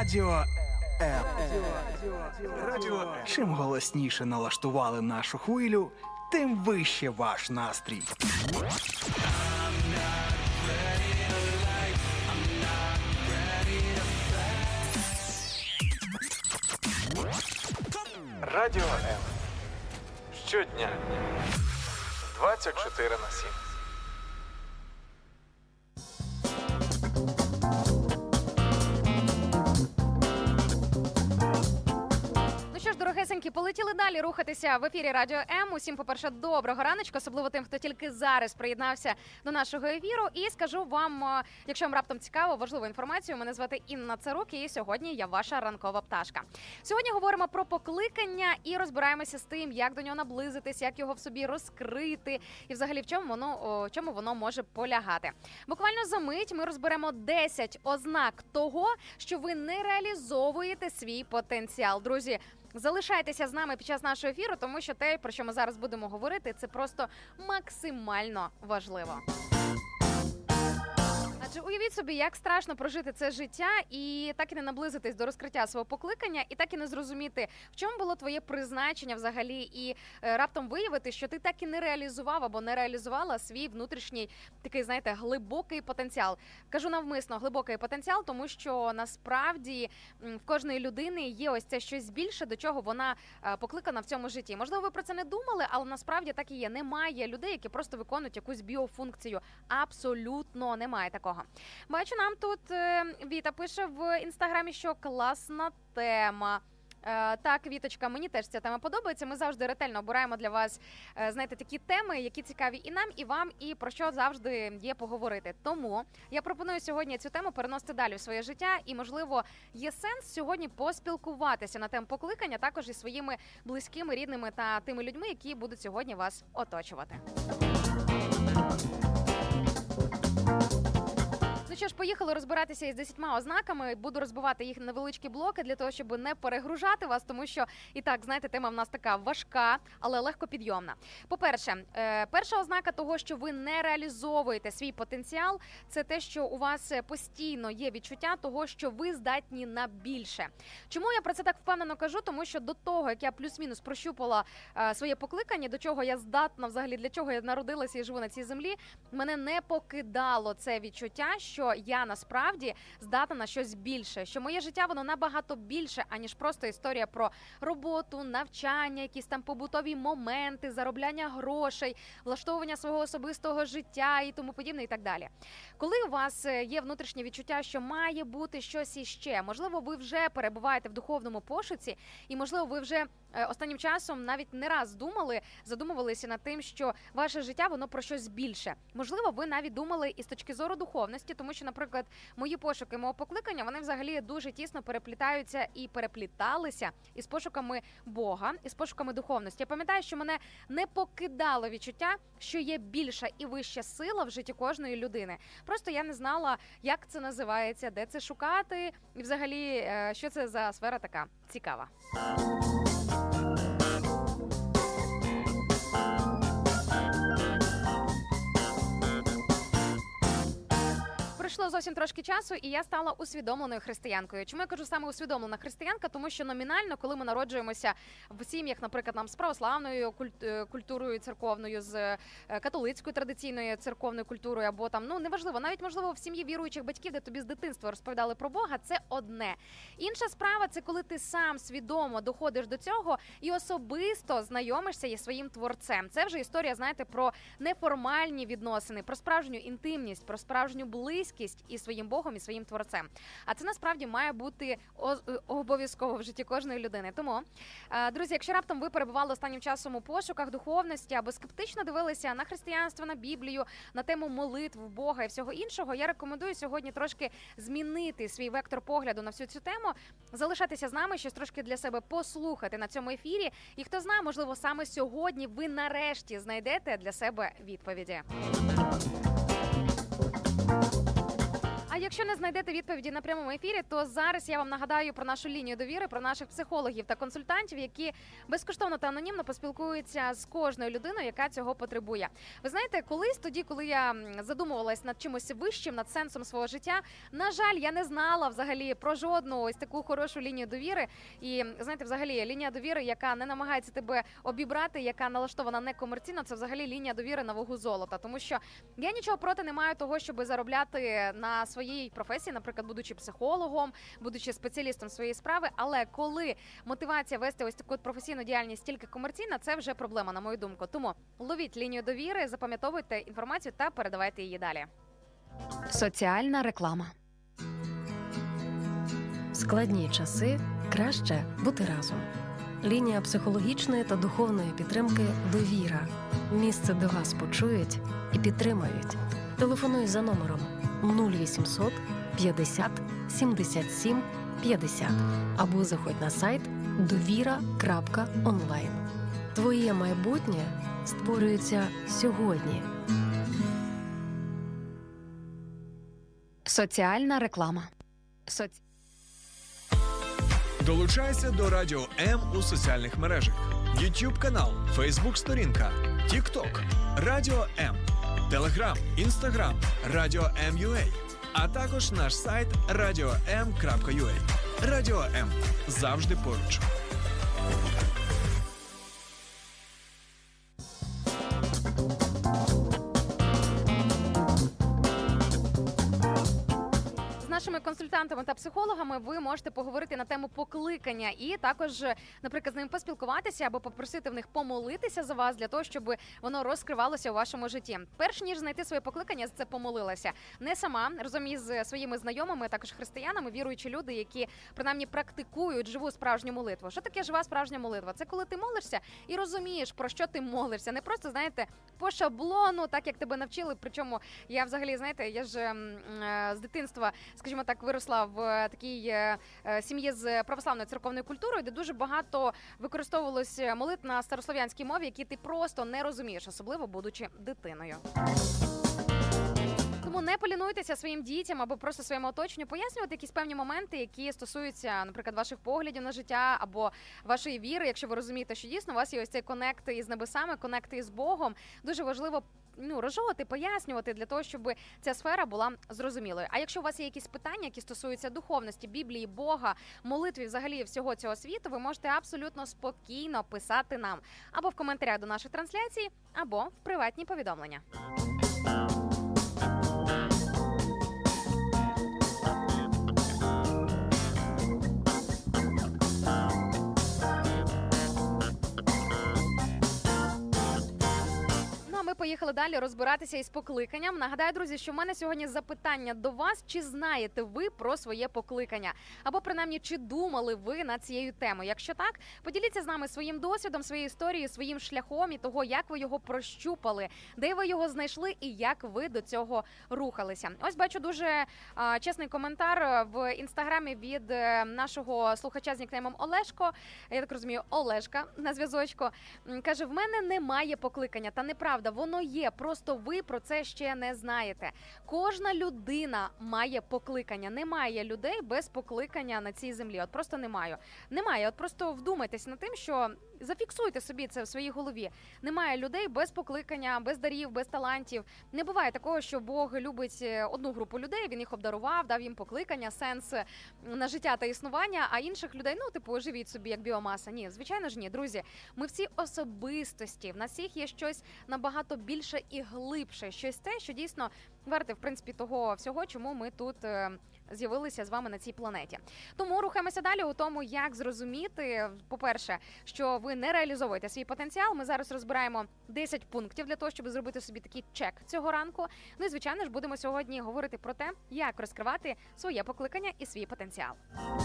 Радіо М. Чим голосніше налаштували нашу хвилю, тим вище ваш настрій. Радіо М. Щодня 24/7. Ну що ж, дорогесенькі, полетіли далі рухатися в ефірі Радіо М. Усім, по-перше, доброго раночку, особливо тим, хто тільки зараз приєднався до нашого ефіру. І скажу вам, якщо вам раптом цікаво, важливу інформацію. Мене звати Інна Царук, і сьогодні я ваша ранкова пташка. Сьогодні говоримо про покликання і розбираємося з тим, як до нього наблизитись, як його в собі розкрити, і взагалі в чому воно може полягати. Буквально за мить ми розберемо 10 ознак того, що ви не реалізовуєте свій потенціал. Друзі, залишайтеся з нами під час нашого ефіру, тому що те, про що ми зараз будемо говорити, це просто максимально важливо. Адже уявіть собі, як страшно прожити це життя і так і не наблизитись до розкриття свого покликання, і так і не зрозуміти, в чому було твоє призначення взагалі, і раптом виявити, що ти так і не реалізував або не реалізувала свій внутрішній такий, знаєте, глибокий потенціал. Кажу навмисно глибокий потенціал, тому що насправді в кожної людини є ось це щось більше, до чого вона покликана в цьому житті. Можливо, ви про це не думали, але насправді так і є. Немає людей, які просто виконують якусь біофункцію. Абсолютно немає такого. Бачу, нам тут Віта пише в інстаграмі, що класна тема. Так, Віточка, мені теж ця тема подобається. Ми завжди ретельно обираємо для вас, знаєте, такі теми, які цікаві і нам, і вам, і про що завжди є поговорити. Тому я пропоную сьогодні цю тему переносити далі в своє життя, і, можливо, є сенс сьогодні поспілкуватися на тему покликання також із своїми близькими, рідними та тими людьми, які будуть сьогодні вас оточувати. Ну що ж, поїхали розбиратися із 10 ознаками. Буду розбивати їх на невеличкі блоки для того, щоб не перегружати вас, тому що, і так, знаєте, тема в нас така важка, але легко підйомна. По-перше, перша ознака того, що ви не реалізовуєте свій потенціал, це те, що у вас постійно є відчуття того, що ви здатні на більше. Чому я про це так впевнено кажу? Тому що до того, як я плюс-мінус прощупала своє покликання, до чого я здатна взагалі, для чого я народилася і живу на цій землі, мене не покидало це відчуття, що я насправді здатна на щось більше, що моє життя, воно набагато більше, аніж просто історія про роботу, навчання, якісь там побутові моменти, заробляння грошей, влаштовування свого особистого життя і тому подібне і так далі. Коли у вас є внутрішнє відчуття, що має бути щось іще, можливо, ви вже перебуваєте в духовному пошуці, і, можливо, ви вже останнім часом навіть не раз задумувалися над тим, що ваше життя, воно про щось більше. Можливо, ви навіть думали і з точки зору духовності, тому що, наприклад, мої пошуки мого покликання, вони взагалі дуже тісно переплітаються і перепліталися із пошуками Бога, із пошуками духовності. Я пам'ятаю, що мене не покидало відчуття, що є більша і вища сила в житті кожної людини. Просто я не знала, як це називається, де це шукати, і взагалі, що це за сфера така цікава. Пройшло зовсім трошки часу, і я стала усвідомленою християнкою. Чому я кажу саме усвідомлена християнка? Тому що номінально, коли ми народжуємося в сім'ях, наприклад, нам з православною культурою церковною, з католицькою традиційною церковною культурою, або там, ну, неважливо, навіть, можливо, в сім'ї віруючих батьків, де тобі з дитинства розповідали про Бога, це одне. Інша справа – це коли ти сам свідомо доходиш до цього і особисто знайомишся із своїм творцем. Це вже історія, знаєте, про неформальні відносини, про справжню інтимність, про справжню близькість із своїм Богом, і своїм творцем. А це насправді має бути обов'язково в житті кожної людини. Тому, друзі, якщо раптом ви перебували останнім часом у пошуках духовності або скептично дивилися на християнство, на Біблію, на тему молитв, Бога і всього іншого, я рекомендую сьогодні трошки змінити свій вектор погляду на всю цю тему, залишатися з нами, щось трошки для себе послухати на цьому ефірі. І хто знає, можливо, саме сьогодні ви нарешті знайдете для себе відповіді. А якщо не знайдете відповіді на прямому ефірі, то зараз я вам нагадаю про нашу лінію довіри, про наших психологів та консультантів, які безкоштовно та анонімно поспілкуються з кожною людиною, яка цього потребує. Ви знаєте, колись тоді, коли я задумувалась над чимось вищим, над сенсом свого життя, на жаль, я не знала взагалі про жодну ось таку хорошу лінію довіри. І знаєте, взагалі лінія довіри, яка не намагається тебе обібрати, яка налаштована некомерційно, це взагалі лінія довіри на вагу золота. Тому що я нічого проти не маю того, щоб заробляти на своїй професії, наприклад, будучи психологом, будучи спеціалістом своєї справи. Але коли мотивація вести ось таку професійну діяльність тільки комерційна, це вже проблема, на мою думку. Тому ловіть лінію довіри, запам'ятовуйте інформацію та передавайте її далі. Соціальна реклама. В складні часи краще бути разом. Лінія психологічної та духовної підтримки «Довіра». Місце, де вас почують і підтримають. Телефонуй за номером 0800 50 77 50 або заходь на сайт довіра.онлайн. Твоє майбутнє створюється сьогодні. Соціальна реклама. Долучайся до Радіо М у соціальних мережах. YouTube канал, Facebook сторінка, TikTok, Радіо М, Telegram, Instagram, Радіо М.UA, а також наш сайт radio.m.ua. Радіо М. Завжди поруч. З нашими консультантами та психологами ви можете поговорити на тему покликання і також, наприклад, з ними поспілкуватися або попросити в них помолитися за вас для того, щоб воно розкривалося у вашому житті. Перш ніж знайти своє покликання, це помолилася. Не сама, разом із своїми знайомими, також християнами, віруючі люди, які принаймні практикують живу справжню молитву. Що таке жива справжня молитва? Це коли ти молишся і розумієш, про що ти молишся. Не просто, знаєте, по шаблону, так як тебе навчили. Причому я взагалі, знаєте, я ж з дитинства, скажімо так, виросла в такій сім'ї з православною церковною культурою, де дуже багато використовувалось молитв на старослов'янській мові, які ти просто не розумієш, особливо будучи дитиною. Тому не полінуйтеся своїм дітям або просто своєму оточенню пояснювати якісь певні моменти, які стосуються, наприклад, ваших поглядів на життя або вашої віри, якщо ви розумієте, що дійсно у вас є ось цей конект із небесами, конект із Богом. Дуже важливо розжовувати, пояснювати для того, щоб ця сфера була зрозумілою. А якщо у вас є якісь питання, які стосуються духовності, Біблії, Бога, молитві, взагалі всього цього світу, ви можете абсолютно спокійно писати нам або в коментарях до нашої трансляції, або в приватні повідомлення. Ми поїхали далі розбиратися із покликанням. Нагадаю, друзі, що в мене сьогодні запитання до вас. Чи знаєте ви про своє покликання? Або, принаймні, чи думали ви над цією темою? Якщо так, поділіться з нами своїм досвідом, своєю історією, своїм шляхом і того, як ви його прощупали, де ви його знайшли і як ви до цього рухалися. Ось бачу дуже чесний коментар в інстаграмі від нашого слухача з нікнеймом Олешко. Я так розумію, Олешка на зв'язочку. Каже, в мене немає покликання. Та неправда, воно є, просто ви про це ще не знаєте. Кожна людина має покликання. Немає людей без покликання на цій землі. От просто немає. Немає. От просто вдумайтесь над тим, що зафіксуйте собі це в своїй голові. Немає людей без покликання, без дарів, без талантів. Не буває такого, що Бог любить одну групу людей, він їх обдарував, дав їм покликання, сенс на життя та існування, а інших людей, живіть собі як біомаса. Ні, звичайно ж ні, друзі. Ми всі особистості, в нас всіх є щось набагато більше і глибше, щось те, що дійсно варте, в принципі, того всього, чому ми тут з'явилися з вами на цій планеті. Тому рухаємося далі у тому, як зрозуміти, по-перше, що ви не реалізовуєте свій потенціал. Ми зараз розбираємо 10 пунктів для того, щоб зробити собі такий чек цього ранку. Ну і, звичайно ж, будемо сьогодні говорити про те, як розкривати своє покликання і свій потенціал.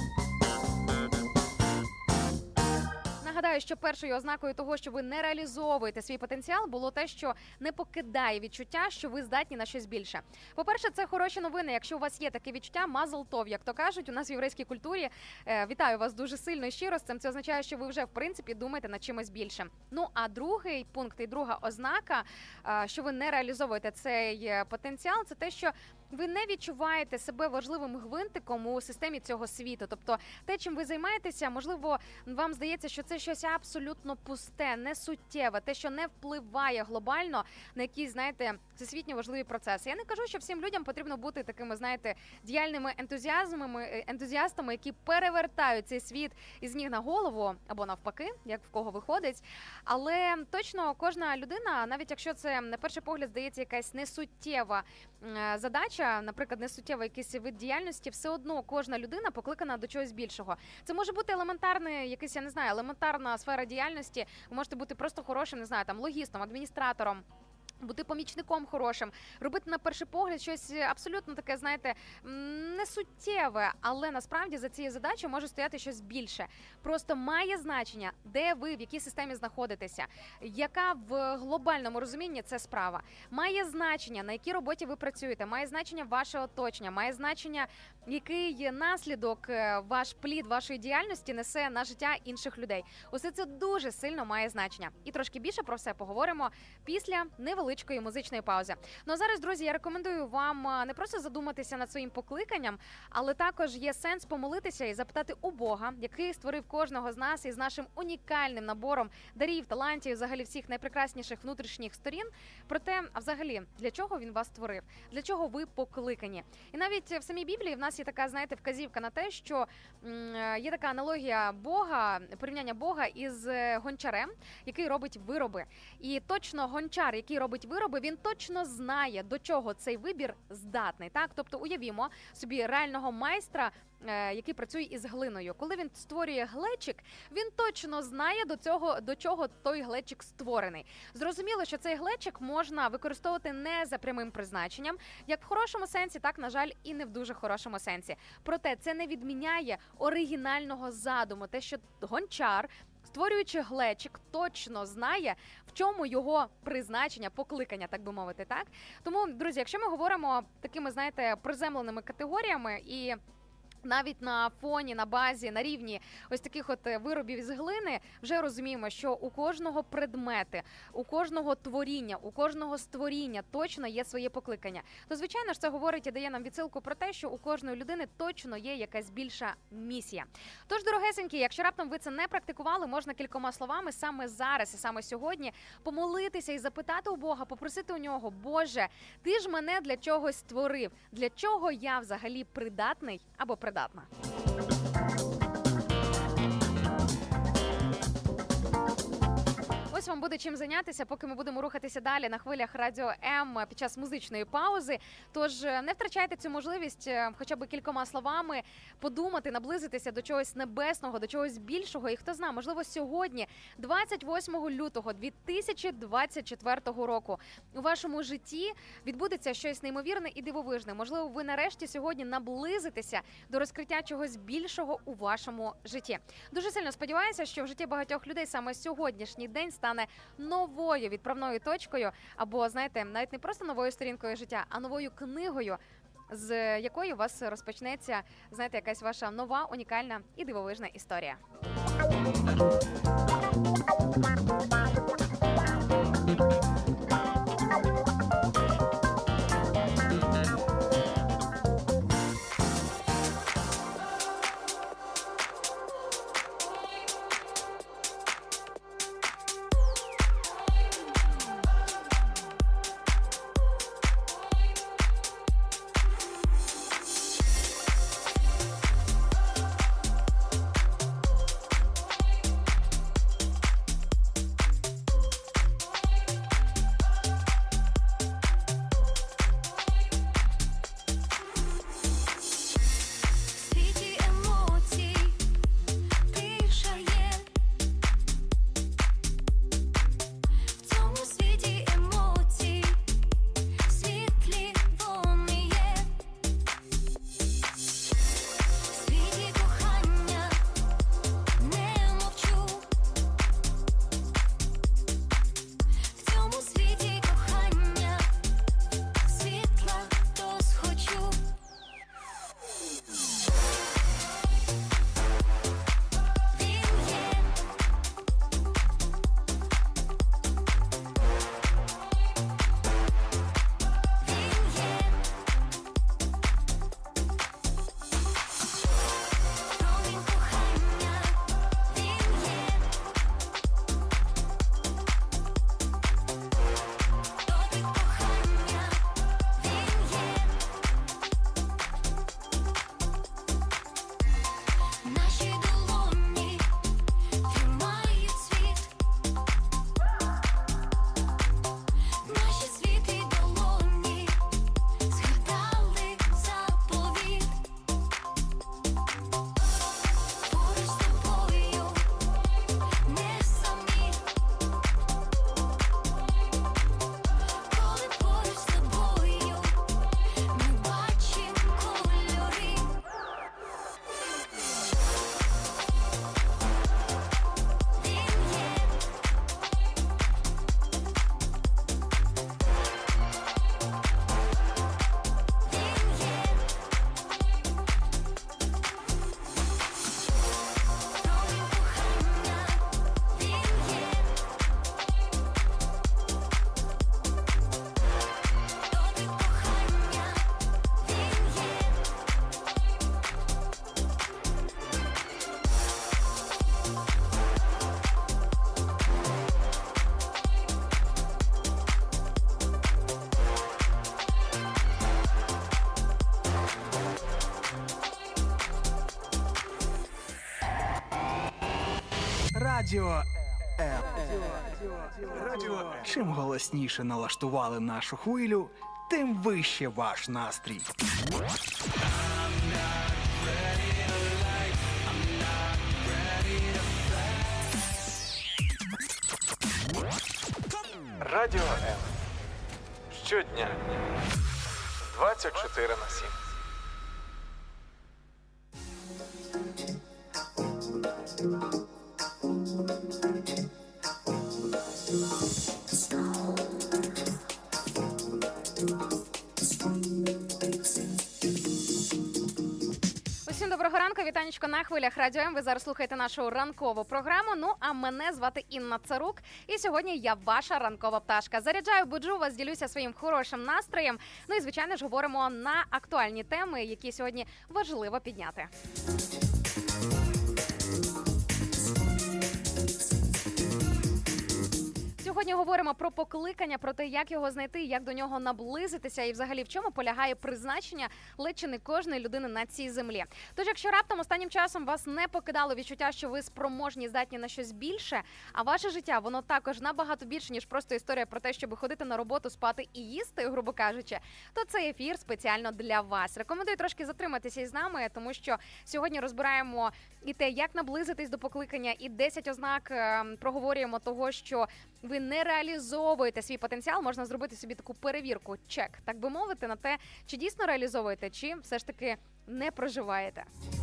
Нагадаю, що першою ознакою того, що ви не реалізовуєте свій потенціал, було те, що не покидає відчуття, що ви здатні на щось більше. По-перше, це хороші новини. Якщо у вас є таке відчуття, мазал тов, як то кажуть, у нас в єврейській культурі. Вітаю вас дуже сильно і щиро з цим. Це означає, що ви вже, в принципі, думаєте над чимось більшим. Ну, а другий пункт і друга ознака, що ви не реалізовуєте цей потенціал, це те, що ви не відчуваєте себе важливим гвинтиком у системі цього світу. Тобто те, чим ви займаєтеся, можливо, вам здається, що це щось абсолютно пусте, несуттєве, те, що не впливає глобально на якісь, знаєте, всесвітньо важливі процеси. Я не кажу, що всім людям потрібно бути такими, знаєте, діяльними ентузіастами, які перевертають цей світ із ніг на голову, або навпаки, як в кого виходить. Але точно кожна людина, навіть якщо це на перший погляд здається якась несуттєва задача, наприклад, несуттєва якийсь вид діяльності, все одно кожна людина покликана до чогось більшого. Це може бути елементарний, якийсь, я не знаю, елементарна сфера діяльності. Ви можете бути просто хорошим, не знаю, там, логістом, адміністратором, бути помічником хорошим, робити на перший погляд щось абсолютно таке, знаєте, несуттєве, але насправді за цією задачею може стояти щось більше. Просто має значення, де ви, в якій системі знаходитеся, яка в глобальному розумінні це справа. Має значення, на якій роботі ви працюєте, має значення ваше оточення, має значення, який наслідок ваш плід вашої діяльності несе на життя інших людей. Усе це дуже сильно має значення. І трошки більше про все поговоримо після невеличкої музичної паузи. Ну а зараз, друзі, я рекомендую вам не просто задуматися над своїм покликанням, але також є сенс помолитися і запитати у Бога, який створив кожного з нас із нашим унікальним набором дарів, талантів, взагалі всіх найпрекрасніших внутрішніх сторін, про те, а взагалі, для чого він вас створив, для чого ви покликані. І навіть в самій Біблії в нас є така, знаєте, вказівка на те, що є така аналогія Бога, порівняння Бога із гончарем, який робить вироби. І точно гончар, який робить вироби, він точно знає, до чого цей вибір здатний. Так? Тобто уявімо собі реального майстра, який працює із глиною. Коли він створює глечик, він точно знає, до чого той глечик створений. Зрозуміло, що цей глечик можна використовувати не за прямим призначенням, як в хорошому сенсі, так, на жаль, і не в дуже хорошому сенсі. Проте це не відміняє оригінального задуму, те, що гончар, створюючи глечик, точно знає, в чому його призначення, покликання, так би мовити, так? Тому, друзі, якщо ми говоримо такими, знаєте, приземленими категоріями і навіть на фоні, на базі, на рівні ось таких от виробів із глини, вже розуміємо, що у кожного предмети, у кожного творіння, у кожного створіння точно є своє покликання. То, звичайно ж, це говорить і дає нам відсилку про те, що у кожної людини точно є якась більша місія. Тож, дорогесенькі, якщо раптом ви це не практикували, можна кількома словами саме зараз і саме сьогодні помолитися і запитати у Бога, попросити у нього: Боже, ти ж мене для чогось створив, для чого я взагалі придатний або придатна. Ось вам буде чим зайнятися, поки ми будемо рухатися далі на хвилях Радіо М під час музичної паузи. Тож не втрачайте цю можливість хоча б кількома словами подумати, наблизитися до чогось небесного, до чогось більшого. І хто знає, можливо, сьогодні, 28 лютого 2024 року, у вашому житті відбудеться щось неймовірне і дивовижне. Можливо, ви нарешті сьогодні наблизитеся до розкриття чогось більшого у вашому житті. Дуже сильно сподіваюся, що в житті багатьох людей саме сьогоднішній день стане новою відправною точкою, або, знаєте, навіть не просто новою сторінкою життя, а новою книгою, з якої у вас розпочнеться, знаєте, якась ваша нова, унікальна і дивовижна історія. Радіо М. Чим голосніше налаштували нашу хвилю, тим вище ваш настрій. Радіо М. Щодня. 24/7. Усім доброго ранку, вітанечко на хвилях Радіо М. Ви зараз слухаєте нашу ранкову програму. Ну, а мене звати Інна Царук. І сьогодні я ваша ранкова пташка. Заряджаю, буджу вас, ділюся своїм хорошим настроєм. Ну і, звичайно ж, говоримо на актуальні теми, які сьогодні важливо підняти. Сьогодні говоримо про покликання, про те, як його знайти, як до нього наблизитися і взагалі в чому полягає призначення ледь чи не кожної людини на цій землі. Тож, якщо раптом останнім часом вас не покидало відчуття, що ви спроможні, здатні на щось більше, а ваше життя, воно також набагато більше, ніж просто історія про те, щоб ходити на роботу, спати і їсти, грубо кажучи, то цей ефір спеціально для вас. Рекомендую трошки затриматися із нами, тому що сьогодні розбираємо і те, як наблизитись до покликання, і 10 ознак проговорюємо того, що ви не реалізовуєте свій потенціал, можна зробити собі таку перевірку, чек, так би мовити, на те, чи дійсно реалізовуєте, чи все ж таки не проживаєте.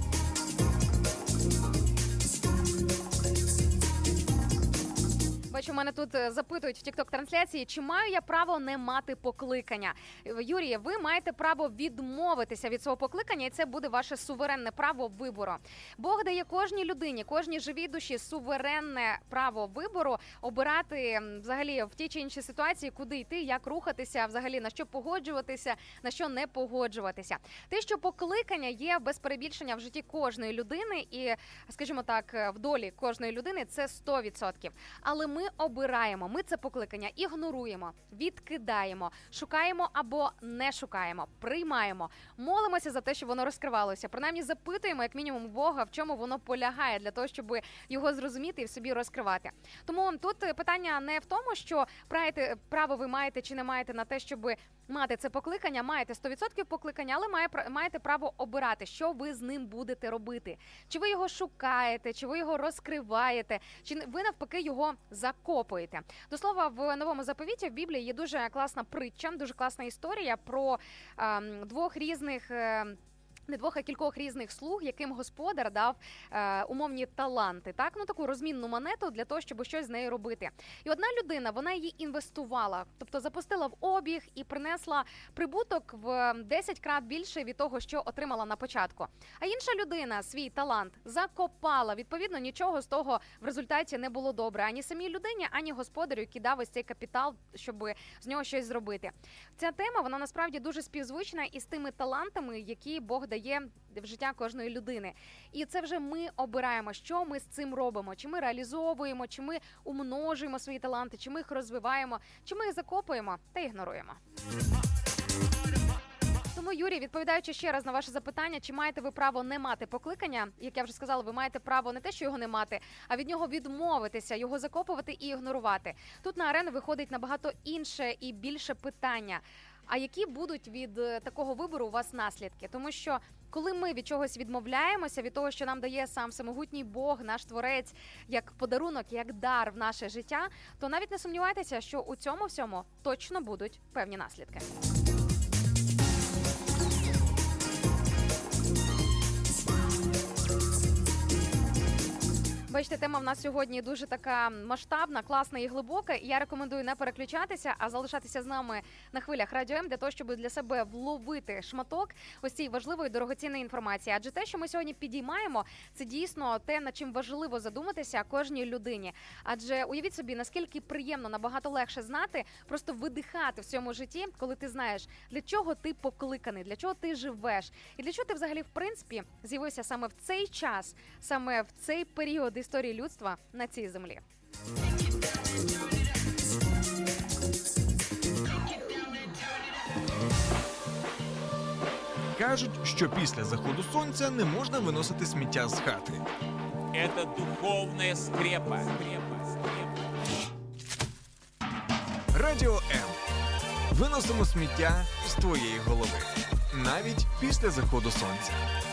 Бачу, мене тут запитують в тікток-трансляції, чи маю я право не мати покликання. Юрій, ви маєте право відмовитися від свого покликання, і це буде ваше суверенне право вибору. Бог дає кожній людині, кожній живій душі суверенне право вибору обирати взагалі в тій чи іншій ситуації, куди йти, як рухатися, взагалі на що погоджуватися, на що не погоджуватися. Те, що покликання є без перебільшення в житті кожної людини і, скажімо так, в долі кожної людини, це 100%. Але ми обираємо, ми це покликання ігноруємо, відкидаємо, шукаємо або не шукаємо, приймаємо, молимося за те, щоб воно розкривалося, принаймні запитуємо, як мінімум, Бога, в чому воно полягає, для того, щоб його зрозуміти і в собі розкривати. Тому тут питання не в тому, що право ви маєте чи не маєте на те, щоб мати це покликання, маєте 100% покликання, але маєте право обирати, що ви з ним будете робити. Чи ви його шукаєте, чи ви його розкриваєте, чи ви навпаки його закопуєте. До слова, в Новому Заповіті в Біблії є дуже класна притча, дуже класна історія про двох різних... Не двох, а кількох різних слуг, яким господар дав умовні таланти, так? Ну, таку розмінну монету для того, щоб щось з нею робити. І одна людина, вона її інвестувала, тобто запустила в обіг і принесла прибуток в 10 крат більше від того, що отримала на початку. А інша людина свій талант закопала, відповідно, нічого з того в результаті не було добре. Ані самій людині, ані господарю, який дав ось цей капітал, щоб з нього щось зробити. Ця тема, вона насправді дуже співзвучна із тими талантами, які Бог дає в життя кожної людини. І це вже ми обираємо, що ми з цим робимо. Чи ми реалізовуємо, чи ми умножуємо свої таланти, чи ми їх розвиваємо, чи ми їх закопуємо та ігноруємо. Тому, Юрій, відповідаючи ще раз на ваше запитання, чи маєте ви право не мати покликання, як я вже сказала, ви маєте право не те, що його не мати, а від нього відмовитися, його закопувати і ігнорувати. Тут на арену виходить набагато інше і більше питання. А які будуть від такого вибору у вас наслідки? Тому що коли ми від чогось відмовляємося, від того, що нам дає сам всемогутній Бог, наш Творець, як подарунок, як дар в наше життя, то навіть не сумнівайтеся, що у цьому всьому точно будуть певні наслідки. Бачите, тема в нас сьогодні дуже така масштабна, класна і глибока. І я рекомендую не переключатися, а залишатися з нами на хвилях Радіо М для того, щоб для себе вловити шматок ось цієї важливої дорогоцінної інформації. Адже те, що ми сьогодні підіймаємо, це дійсно те, над чим важливо задуматися кожній людині. Адже уявіть собі, наскільки приємно, набагато легше знати, просто видихати в цьому житті, коли ти знаєш, для чого ти покликаний, для чого ти живеш. І для чого ти взагалі, в принципі, з'явився саме в цей час, саме в цей період історії людства на цій землі. Кажуть, що після заходу сонця не можна виносити сміття з хати. Это духовная скрепа. Радіо М. Виносимо сміття з твоєї голови. Навіть після заходу сонця.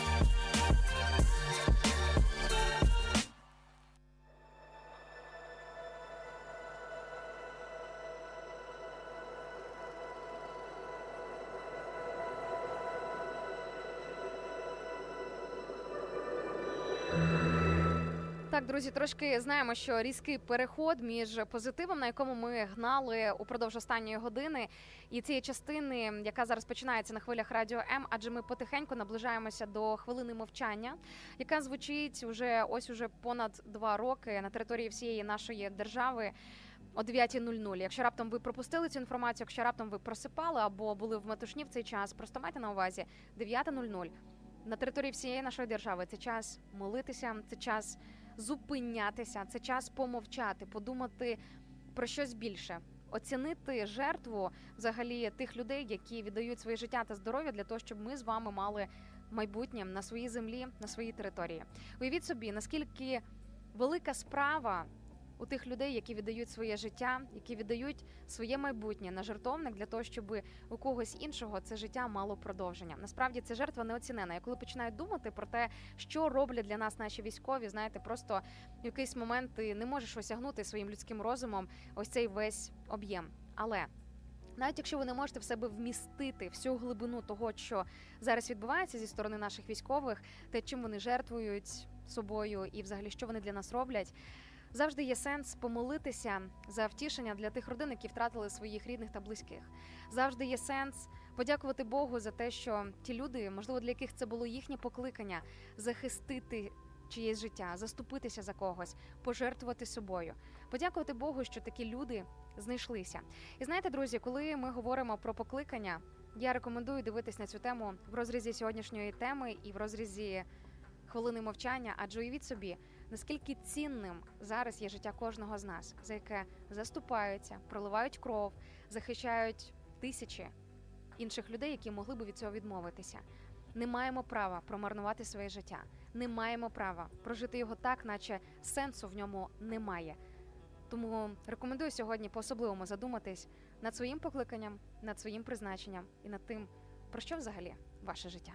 Так, друзі, трошки знаємо, що різкий переход між позитивом, на якому ми гнали упродовж останньої години, і цієї частини, яка зараз починається на хвилях Радіо М, адже ми потихеньку наближаємося до хвилини мовчання, яка звучить уже понад 2 роки на території всієї нашої держави о 9:00. Якщо раптом ви пропустили цю інформацію, якщо раптом ви просипали або були в метушні в цей час, просто майте на увазі 9:00 на території всієї нашої держави. Це час молитися, це час зупинятися, це час помовчати, подумати про щось більше, оцінити жертву взагалі тих людей, які віддають своє життя та здоров'я для того, щоб ми з вами мали майбутнє на своїй землі, на своїй території. Уявіть собі, наскільки велика справа у тих людей, які віддають своє життя, які віддають своє майбутнє на жертовник для того, щоб у когось іншого це життя мало продовження. Насправді це жертва неоцінена. Я коли починаю думати про те, що роблять для нас наші військові, знаєте, просто в якийсь момент ти не можеш осягнути своїм людським розумом ось цей весь об'єм. Але навіть якщо ви не можете в себе вмістити всю глибину того, що зараз відбувається зі сторони наших військових, те, чим вони жертвують собою і взагалі що вони для нас роблять, завжди є сенс помолитися за втішення для тих родин, які втратили своїх рідних та близьких. Завжди є сенс подякувати Богу за те, що ті люди, можливо, для яких це було їхнє покликання, захистити чиєсь життя, заступитися за когось, пожертвувати собою. Подякувати Богу, що такі люди знайшлися. І знаєте, друзі, коли ми говоримо про покликання, я рекомендую дивитись на цю тему в розрізі сьогоднішньої теми і в розрізі хвилини мовчання, адже уявіть собі, наскільки цінним зараз є життя кожного з нас, за яке заступаються, проливають кров, захищають тисячі інших людей, які могли би від цього відмовитися. Не маємо права промарнувати своє життя. Не маємо права прожити його так, наче сенсу в ньому немає. Тому рекомендую сьогодні по-особливому задуматись над своїм покликанням, над своїм призначенням і над тим, про що взагалі ваше життя.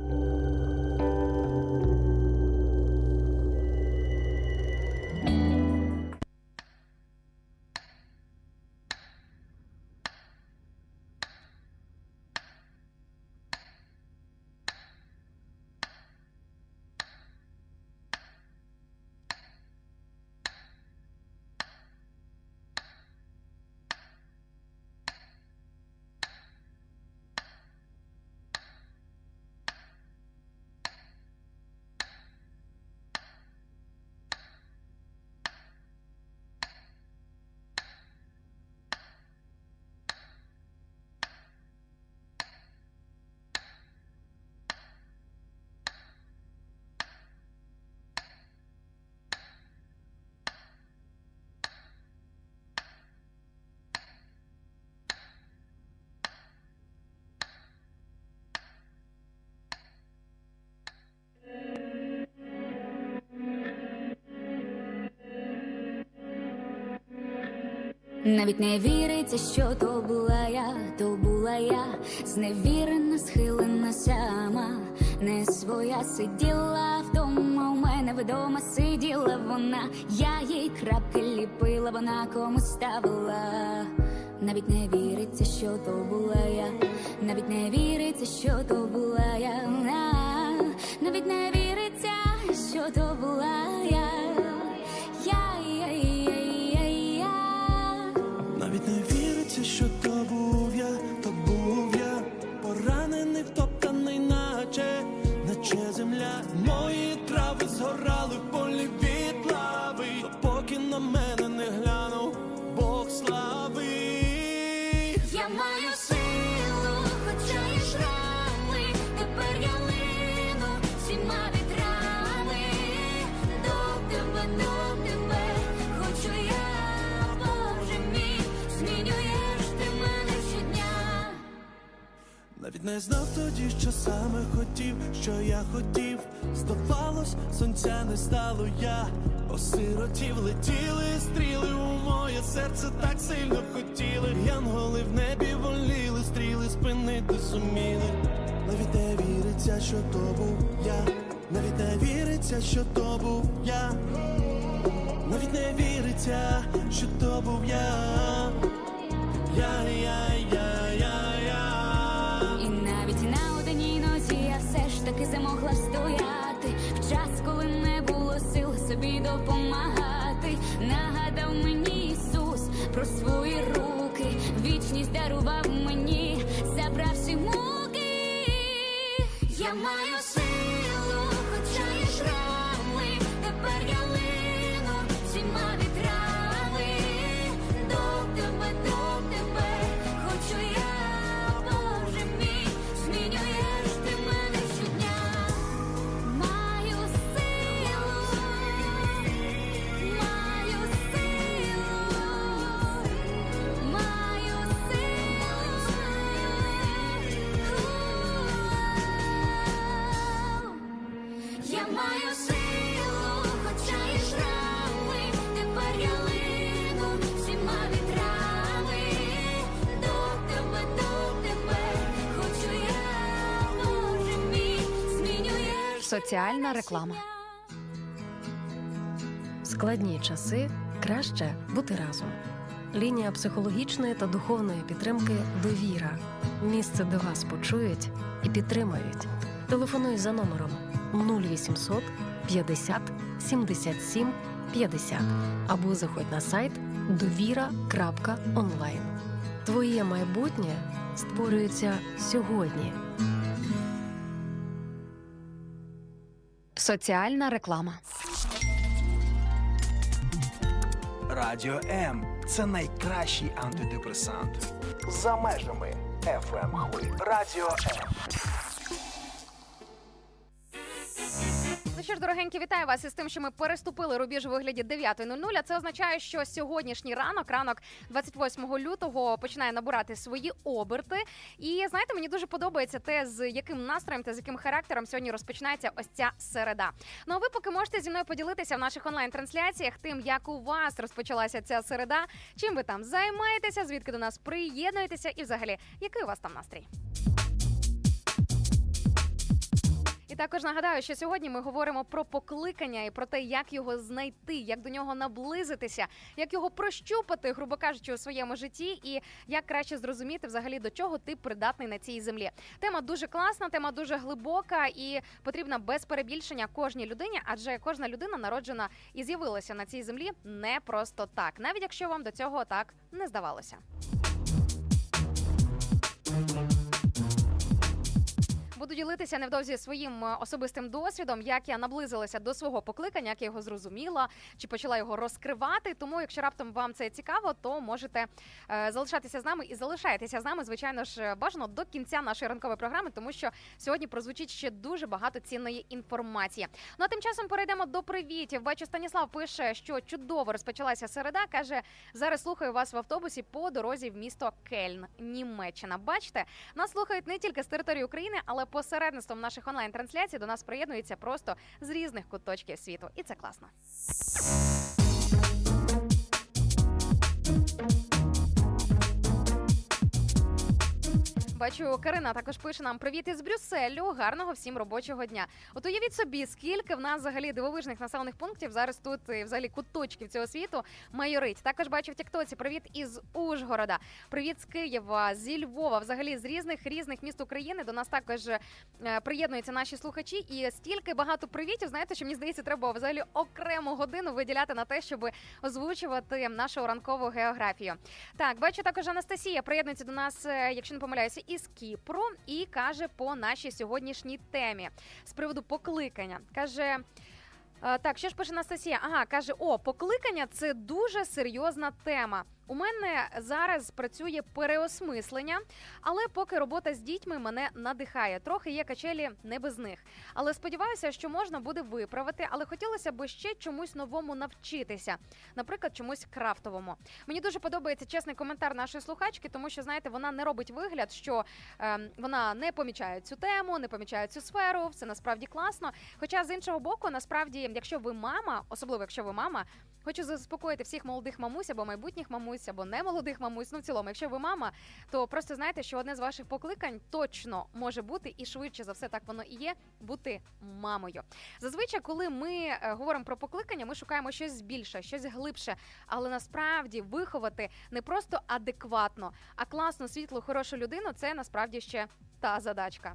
Навіть не віриться, що то була я, зневірена, схилена сама, не своя сиділа вдома, у мене вдома сиділа вона, я їй крапки ліпила, вона комусь ставила. Навіть не віриться, що то була я, навіть не віриться, що то була я, навіть не віриться, що то була я. Навіть не віриться, що то був я, поранений, втоптаний, наче земля. Мої трави згорали в полі від лави, поки на мене не глянув Бог слави. Я маю силу, хоча є шрами, тепер я лину всіма вітрами. До тебе, хочу я, Боже мій, змінюєш ти мене щодня. Навіть не Не знав тоді, що саме хотів, що я хотів. Здавалось, сонця не стало, я осиротів. Летіли стріли у моє серце, так сильно хотіли. Янголи в небі воліли, стріли спинити суміли. Навіть не віриться, що то був я. Навіть не віриться, що то був я. Навіть не віриться, що то був я. І навіть на одній нозі я все ж таки змогла встояти. В час, коли не було сил собі допомагати. Нагадав мені Ісус про свої руки. Вічність дарував мені, забрав всі муки. Я маю силу, хоча є шрами. Тепер я лину всіма вітрами. До тебе, хочу я, Боже мій. Змінюєш ти мене щодня. Маю силу, маю силу, маю силу. Я маю силу, хоча є шрами. Тепер я лину всіма вітрами. До тебе, хочу я, Боже мій. Змінюєш Соціальна реклама. В складні часи краще бути разом. Лінія психологічної та духовної підтримки «Довіра». Місце, де вас почують і підтримають. Телефонуй за номером 0800 50 77 50 або заходь на сайт довіра.онлайн. Твоє майбутнє створюється сьогодні. Соціальна реклама. Радіо М – це найкращий антидепресант. За межами FM хвиль. Радіо М. Ну що ж, дорогенькі, вітаю вас із тим, що ми переступили рубіж у вигляді 9:00. А це означає, що сьогоднішній ранок 28 лютого, починає набирати свої оберти. І, знаєте, мені дуже подобається те, з яким настроєм та з яким характером сьогодні розпочинається ось ця середа. Ну а ви поки можете зі мною поділитися в наших онлайн-трансляціях тим, як у вас розпочалася ця середа, чим ви там займаєтеся, звідки до нас приєднуєтеся і взагалі, який у вас там настрій. І також нагадаю, що сьогодні ми говоримо про покликання і про те, як його знайти, як до нього наблизитися, як його прощупати, грубо кажучи, у своєму житті, і як краще зрозуміти взагалі, до чого ти придатний на цій землі. Тема дуже класна, тема дуже глибока і потрібна без перебільшення кожній людині, адже кожна людина народжена і з'явилася на цій землі не просто так, навіть якщо вам до цього так не здавалося. Буду ділитися невдовзі своїм особистим досвідом, як я наблизилася до свого покликання, як я його зрозуміла, чи почала його розкривати. Тому, якщо раптом вам це цікаво, то можете залишатися з нами і залишайтеся з нами, звичайно ж, бажано до кінця нашої ранкової програми, тому що сьогодні прозвучить ще дуже багато цінної інформації. Ну а тим часом перейдемо до привітів. Бачу, Станіслав пише, що чудово розпочалася середа. Каже, зараз слухаю вас в автобусі по дорозі в місто Кельн, Німеччина. Бачите, нас слухають не тільки з території України, але посередництвом наших онлайн-трансляцій до нас приєднуються просто з різних куточків світу. І це класно. Бачу, Карина також пише нам: привіт із Брюсселю, гарного всім робочого дня. От уявіть собі, скільки в нас взагалі дивовижних населених пунктів зараз тут і взагалі куточків цього світу майорить. Також бачу в тіктоці: привіт із Ужгорода, привіт з Києва, зі Львова, взагалі з різних міст України до нас також приєднуються наші слухачі. І стільки багато привітів, знаєте, що мені здається, треба взагалі окрему годину виділяти на те, щоб озвучувати нашу ранкову географію. Так, бачу також Анастасія приєднується до нас, якщо не помиляюся, із Кіпру і каже по нашій сьогоднішній темі з приводу покликання. Каже, так, що ж пише Анастасія? Ага, каже, покликання – це дуже серйозна тема. У мене зараз працює переосмислення, але поки робота з дітьми мене надихає. Трохи є качелі не без них. Але сподіваюся, що можна буде виправити, але хотілося б ще чомусь новому навчитися. Наприклад, чомусь крафтовому. Мені дуже подобається чесний коментар нашої слухачки, тому що, знаєте, вона не робить вигляд, що вона не помічає цю тему, не помічає цю сферу, все насправді класно. Хоча, з іншого боку, насправді, якщо ви мама, особливо якщо ви мама, хочу заспокоїти всіх молодих мамусь або майбутніх мамусь, або немолодих мамусь, в цілому, якщо ви мама, то просто знайте, що одне з ваших покликань точно може бути, і швидше за все так воно і є, бути мамою. Зазвичай, коли ми говоримо про покликання, ми шукаємо щось більше, щось глибше, але насправді виховати не просто адекватно, а класну, світлу, хорошу людину – це насправді ще та задачка.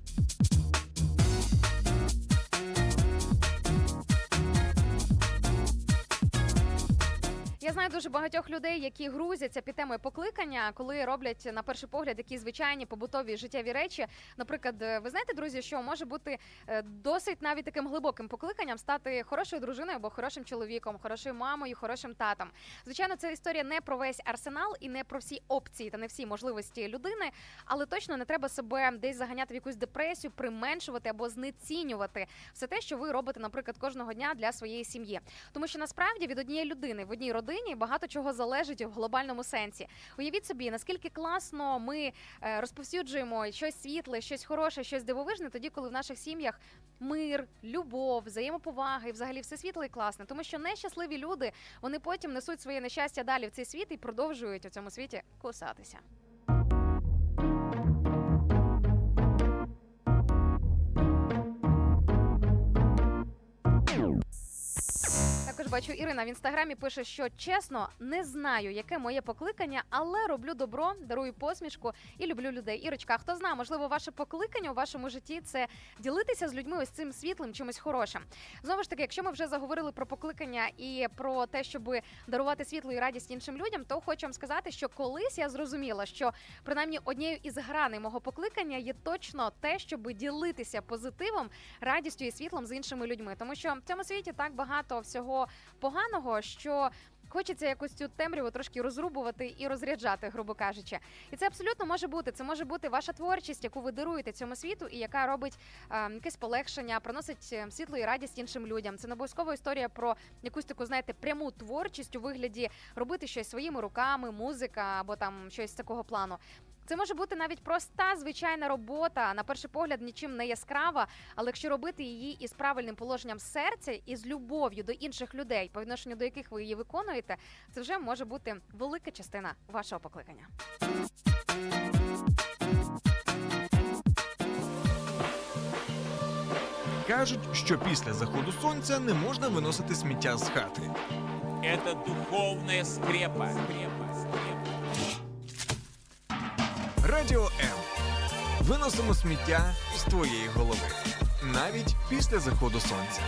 Я знаю дуже багатьох людей, які грузяться під темою покликання, коли роблять, на перший погляд, які звичайні побутові життєві речі. Наприклад, ви знаєте, друзі, що може бути досить навіть таким глибоким покликанням стати хорошою дружиною або хорошим чоловіком, хорошою мамою, хорошим татом. Звичайно, це історія не про весь арсенал і не про всі опції та не всі можливості людини, але точно не треба себе десь заганяти в якусь депресію, применшувати або знецінювати все те, що ви робите, наприклад, кожного дня для своєї сім'ї. Тому що насправді від однієї людини в одній родині багато чого залежить в глобальному сенсі. Уявіть собі, наскільки класно ми розповсюджуємо щось світле, щось хороше, щось дивовижне, тоді, коли в наших сім'ях мир, любов, взаємоповага і взагалі все світле і класне. Тому що нещасливі люди, вони потім несуть своє нещастя далі в цей світ і продовжують у цьому світі кусатися. Також бачу, Ірина в інстаграмі пише, що чесно, не знаю, яке моє покликання, але роблю добро, дарую посмішку і люблю людей. Ірочка, хто знає, можливо, ваше покликання у вашому житті – це ділитися з людьми ось цим світлим, чимось хорошим. Знову ж таки, якщо ми вже заговорили про покликання і про те, щоб дарувати світло і радість іншим людям, то хочу вам сказати, що колись я зрозуміла, що принаймні однією із граней мого покликання є точно те, щоб ділитися позитивом, радістю і світлом з іншими людьми. Тому що в цьому світі так багато всього поганого, що хочеться якось цю темряву трошки розрубувати і розряджати, грубо кажучи. І це абсолютно може бути. Це може бути ваша творчість, яку ви даруєте цьому світу і яка робить якесь полегшення, приносить світло і радість іншим людям. Це не обов'язково історія про якусь таку, знаєте, пряму творчість у вигляді робити щось своїми руками, музика або там щось такого плану. Це може бути навіть проста, звичайна робота, на перший погляд нічим не яскрава, але якщо робити її із правильним положенням серця і з любов'ю до інших людей, по відношенню до яких ви її виконуєте, це вже може бути велика частина вашого покликання. Кажуть, що після заходу сонця не можна виносити сміття з хати. Это духовная скрепа. Радіо М. Виносимо сміття з твоєї голови. Навіть після заходу сонця.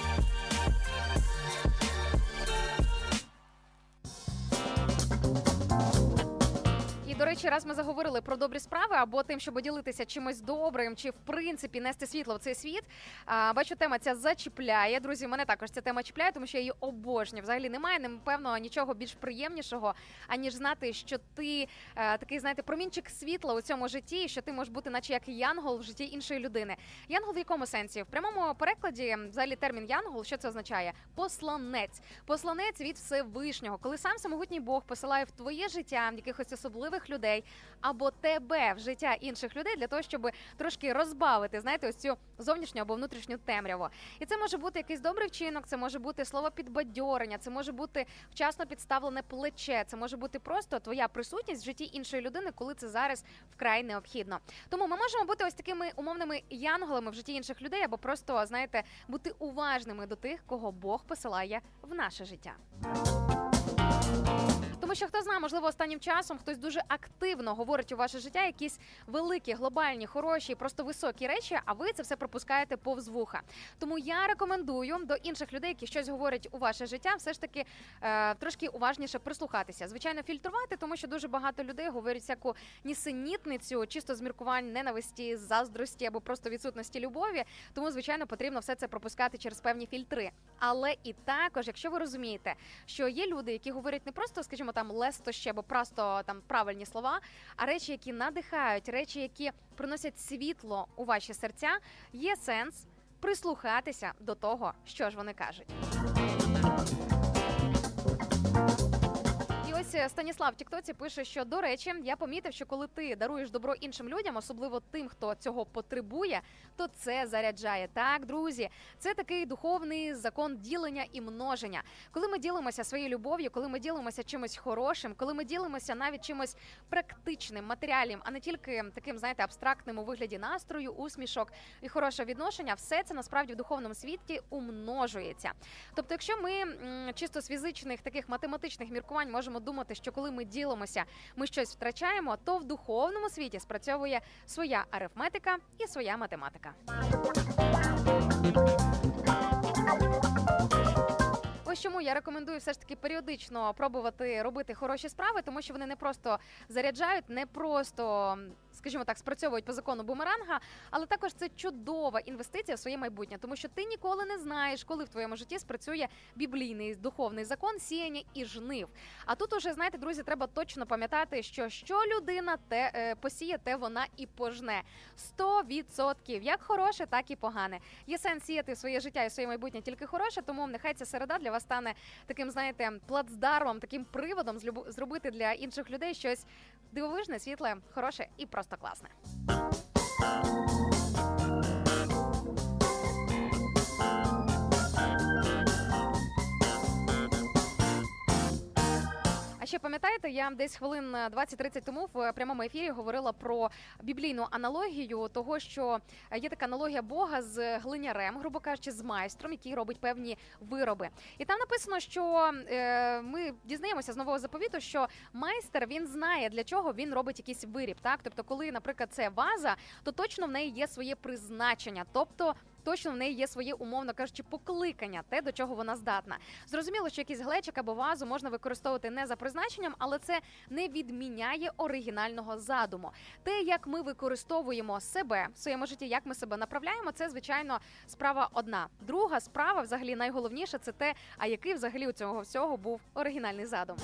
До речі, раз ми заговорили про добрі справи або тим, щоб ділитися чимось добрим, чи в принципі нести світло в цей світ, бачу, тема ця зачіпляє. Друзі, мене також ця тема чіпляє, тому що я її обожнюю. Взагалі немає, напевно, нічого більш приємнішого, аніж знати, що ти такий, знаєте, промінчик світла у цьому житті, і що ти можеш бути наче як янгол в житті іншої людини. Янгол в якому сенсі? В прямому перекладі, взагалі, термін янгол, що це означає? Посланець. Посланець від Всевишнього. Коли сам самогутній Бог посилає в твоє життя якихось особливих людей або тебе в життя інших людей для того, щоб трошки розбавити, знаєте, ось цю зовнішню або внутрішню темряву. І це може бути якийсь добрий вчинок, це може бути слово підбадьорення, це може бути вчасно підставлене плече, це може бути просто твоя присутність в житті іншої людини, коли це зараз вкрай необхідно. Тому ми можемо бути ось такими умовними янголами в житті інших людей або просто, знаєте, бути уважними до тих, кого Бог посилає в наше життя. Тому що, хто знає, можливо, останнім часом хтось дуже активно говорить у ваше життя якісь великі, глобальні, хороші, просто високі речі, а ви це все пропускаєте повз вуха. Тому я рекомендую до інших людей, які щось говорять у ваше життя, все ж таки трошки уважніше прислухатися. Звичайно, фільтрувати, тому що дуже багато людей говорять всяку нісенітницю, чисто з міркувань ненависті, заздрості або просто відсутності любові. Тому, звичайно, потрібно все це пропускати через певні фільтри. Але і також, якщо ви розумієте, що є люди, які говорять не просто, скажімо, там там лестощі або просто там правильні слова, а речі, які надихають, речі, які приносять світло у ваші серця, є сенс прислухатися до того, що ж вони кажуть. І ось Станіслав в Тіктоці пише, що, до речі, я помітив, що коли ти даруєш добро іншим людям, особливо тим, хто цього потребує, то це заряджає. Так, друзі, це такий духовний закон ділення і множення. Коли ми ділимося своєю любов'ю, коли ми ділимося чимось хорошим, коли ми ділимося навіть чимось практичним, матеріальним, а не тільки таким, знаєте, абстрактним у вигляді настрою, усмішок і хорошого відношення, все це насправді в духовному світі умножується. Тобто, якщо ми чисто з фізичних, таких математичних міркувань можемо думати, що коли ми ділимося, ми щось втрачаємо, то в духовному світі спрацьовує своя арифметика і своя математика. Ось чому я рекомендую все ж таки періодично пробувати робити хороші справи, тому що вони не просто заряджають, не просто, скажімо так, спрацьовують по закону бумеранга, але також це чудова інвестиція в своє майбутнє, тому що ти ніколи не знаєш, коли в твоєму житті спрацює біблійний духовний закон сіяння і жнив. А тут уже, знаєте, друзі, треба точно пам'ятати, що людина посіє, те вона і пожне. 100%. Як хороше, так і погане. Є сенс сіяти в своє життя і в своє майбутнє тільки хороше, тому нехай ця середа для вас стане таким, знаєте, плацдармом, таким приводом зробити для інших людей щось дивовижне, світле, хороше і просто класне. А ще пам'ятаєте, я десь хвилин 20-30 тому в прямому ефірі говорила про біблійну аналогію того, що є така аналогія Бога з глинярем, грубо кажучи, з майстром, який робить певні вироби. І там написано, що ми дізнаємося з Нового Заповіту, що майстер, він знає, для чого він робить якийсь виріб. Так? Тобто, коли, наприклад, це ваза, то точно в неї є своє призначення, тобто точно в неї є своє, умовно кажучи, покликання, те, до чого вона здатна. Зрозуміло, що якийсь глечик або вазу можна використовувати не за призначенням, але це не відміняє оригінального задуму. Те, як ми використовуємо себе в своєму житті, як ми себе направляємо, це, звичайно, справа одна. Друга справа, взагалі, найголовніше, це те, а який взагалі у цього всього був оригінальний задум.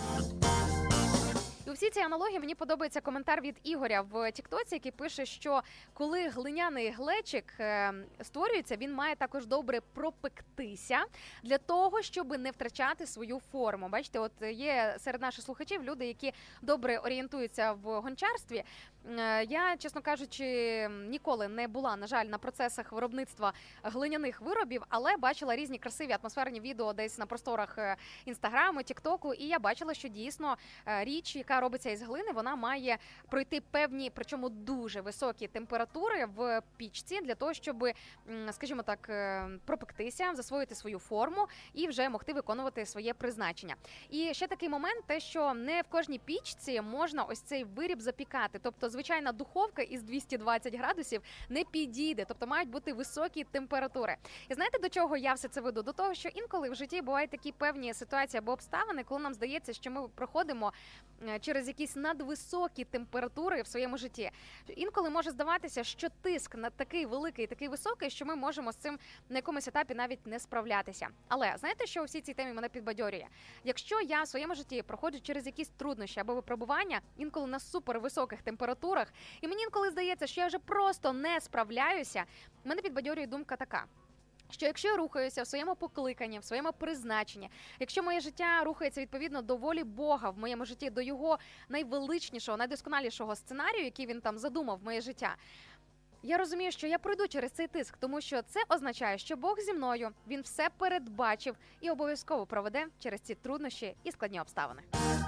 І у всій цій аналогії мені подобається коментар від Ігоря в Тіктоці, який пише, що коли глиняний глечик створюється, він має також добре пропектися для того, щоб не втрачати свою форму. Бачите, от є серед наших слухачів люди, які добре орієнтуються в гончарстві. Я, чесно кажучи, ніколи не була, на жаль, на процесах виробництва глиняних виробів, але бачила різні красиві атмосферні відео десь на просторах Інстаграму, Тіктоку, і я бачила, що дійсно річ, яка робиться із глини, вона має пройти певні, причому дуже високі температури в пічці для того, щоб, скажімо так, пропектися, засвоїти свою форму і вже могти виконувати своє призначення. І ще такий момент, те, що не в кожній пічці можна ось цей виріб запікати. Тобто, звичайна духовка із 220 градусів не підійде. Тобто, мають бути високі температури. І знаєте, до чого я все це веду? До того, що інколи в житті бувають такі певні ситуації або обставини, коли нам здається, що ми проходимо через якісь надвисокі температури в своєму житті. Інколи може здаватися, що тиск на такий великий, такий високий, що ми можемо з цим на якомусь етапі навіть не справлятися. Але знаєте, що у всій цій темі мене підбадьорює? Якщо я в своєму житті проходжу через якісь труднощі або випробування, інколи на супервисоких температурах, і мені інколи здається, що я вже просто не справляюся, мене підбадьорює думка така: що якщо я рухаюся в своєму покликанні, в своєму призначенні, якщо моє життя рухається відповідно до волі Бога в моєму житті, до його найвеличнішого, найдосконалішого сценарію, який він там задумав в моє життя, я розумію, що я пройду через цей тиск, тому що це означає, що Бог зі мною, він все передбачив і обов'язково проведе через ці труднощі і складні обставини.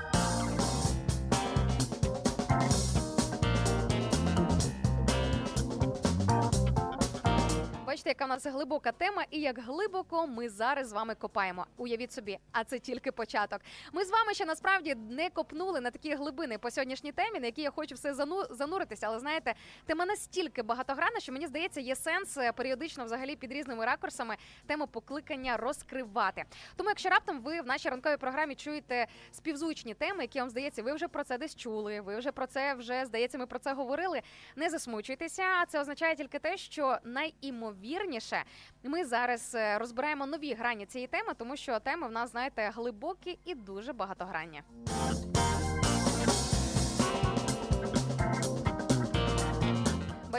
Бачите, яка в нас глибока тема і як глибоко ми зараз з вами копаємо. Уявіть собі, а це тільки початок. Ми з вами ще насправді не копнули на такі глибини по сьогоднішній темі, на які я хочу все зануритися. Але знаєте, тема настільки багатогранна, що мені здається, є сенс періодично взагалі під різними ракурсами тему покликання розкривати. Тому якщо раптом ви в нашій ранковій програмі чуєте співзвучні теми, які вам здається, ви вже про це десь чули, ви вже про це, здається, ми про це говорили, не засмучуйтеся. Це означає тільки те, що найімовірніше ми зараз розбираємо нові грані цієї теми, тому що теми в нас, знаєте, глибокі і дуже багатогранні.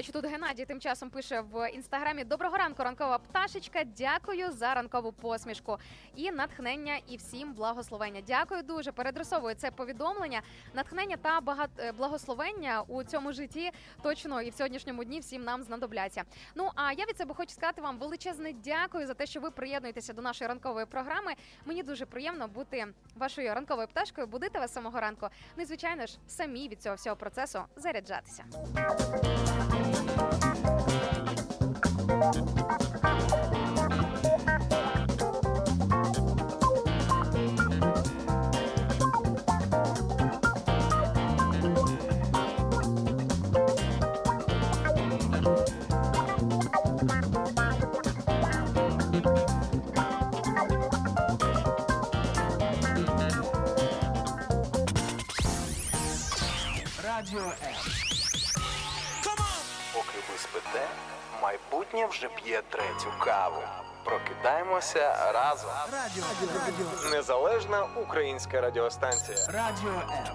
Бачу, тут Геннадій тим часом пише в інстаграмі: доброго ранку, ранкова пташечка. Дякую за ранкову посмішку і натхнення, і всім благословення. Дякую дуже. Передресовую це повідомлення. Натхнення та благословення у цьому житті точно і в сьогоднішньому дні всім нам знадобляться. Ну а я від себе хочу сказати вам величезне дякую за те, що ви приєднуєтеся до нашої ранкової програми. Мені дуже приємно бути вашою ранковою пташкою, будити вас з самого ранку. Ну і звичайно ж, самі від цього всього процесу заряджатися. Радіо М. Поки ви спите, майбутнє вже п'є третю каву. Прокидаємося разом. Радіо. Незалежна українська радіостанція. Радіо М.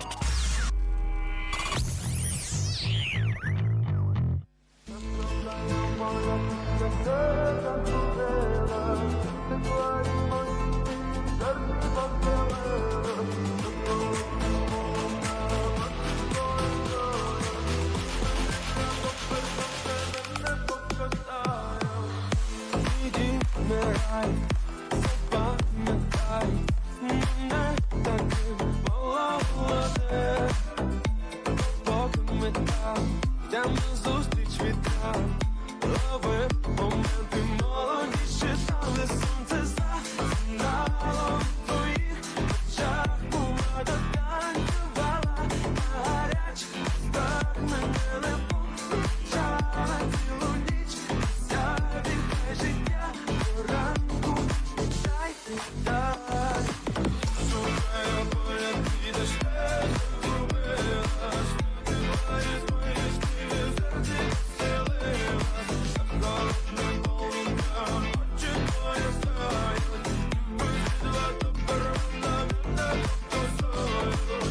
Іди, вмирай, запам'ятай мене таким молодим. Поки ми там, йдем назустріч вітрам, лови моменти молодіші, але сонце за сигналом в твоїх очах помада танцювала на гарячих устах, мене не помічала цілу ніч. Завітай життя до ранку, дай, дай. Шукаю поля, ти йдеш, не загубилась. Ти твоє щирі серце поселилась. Так холодним полум'ям очі твої сяють. Ніби світла тепер на мене фокусують.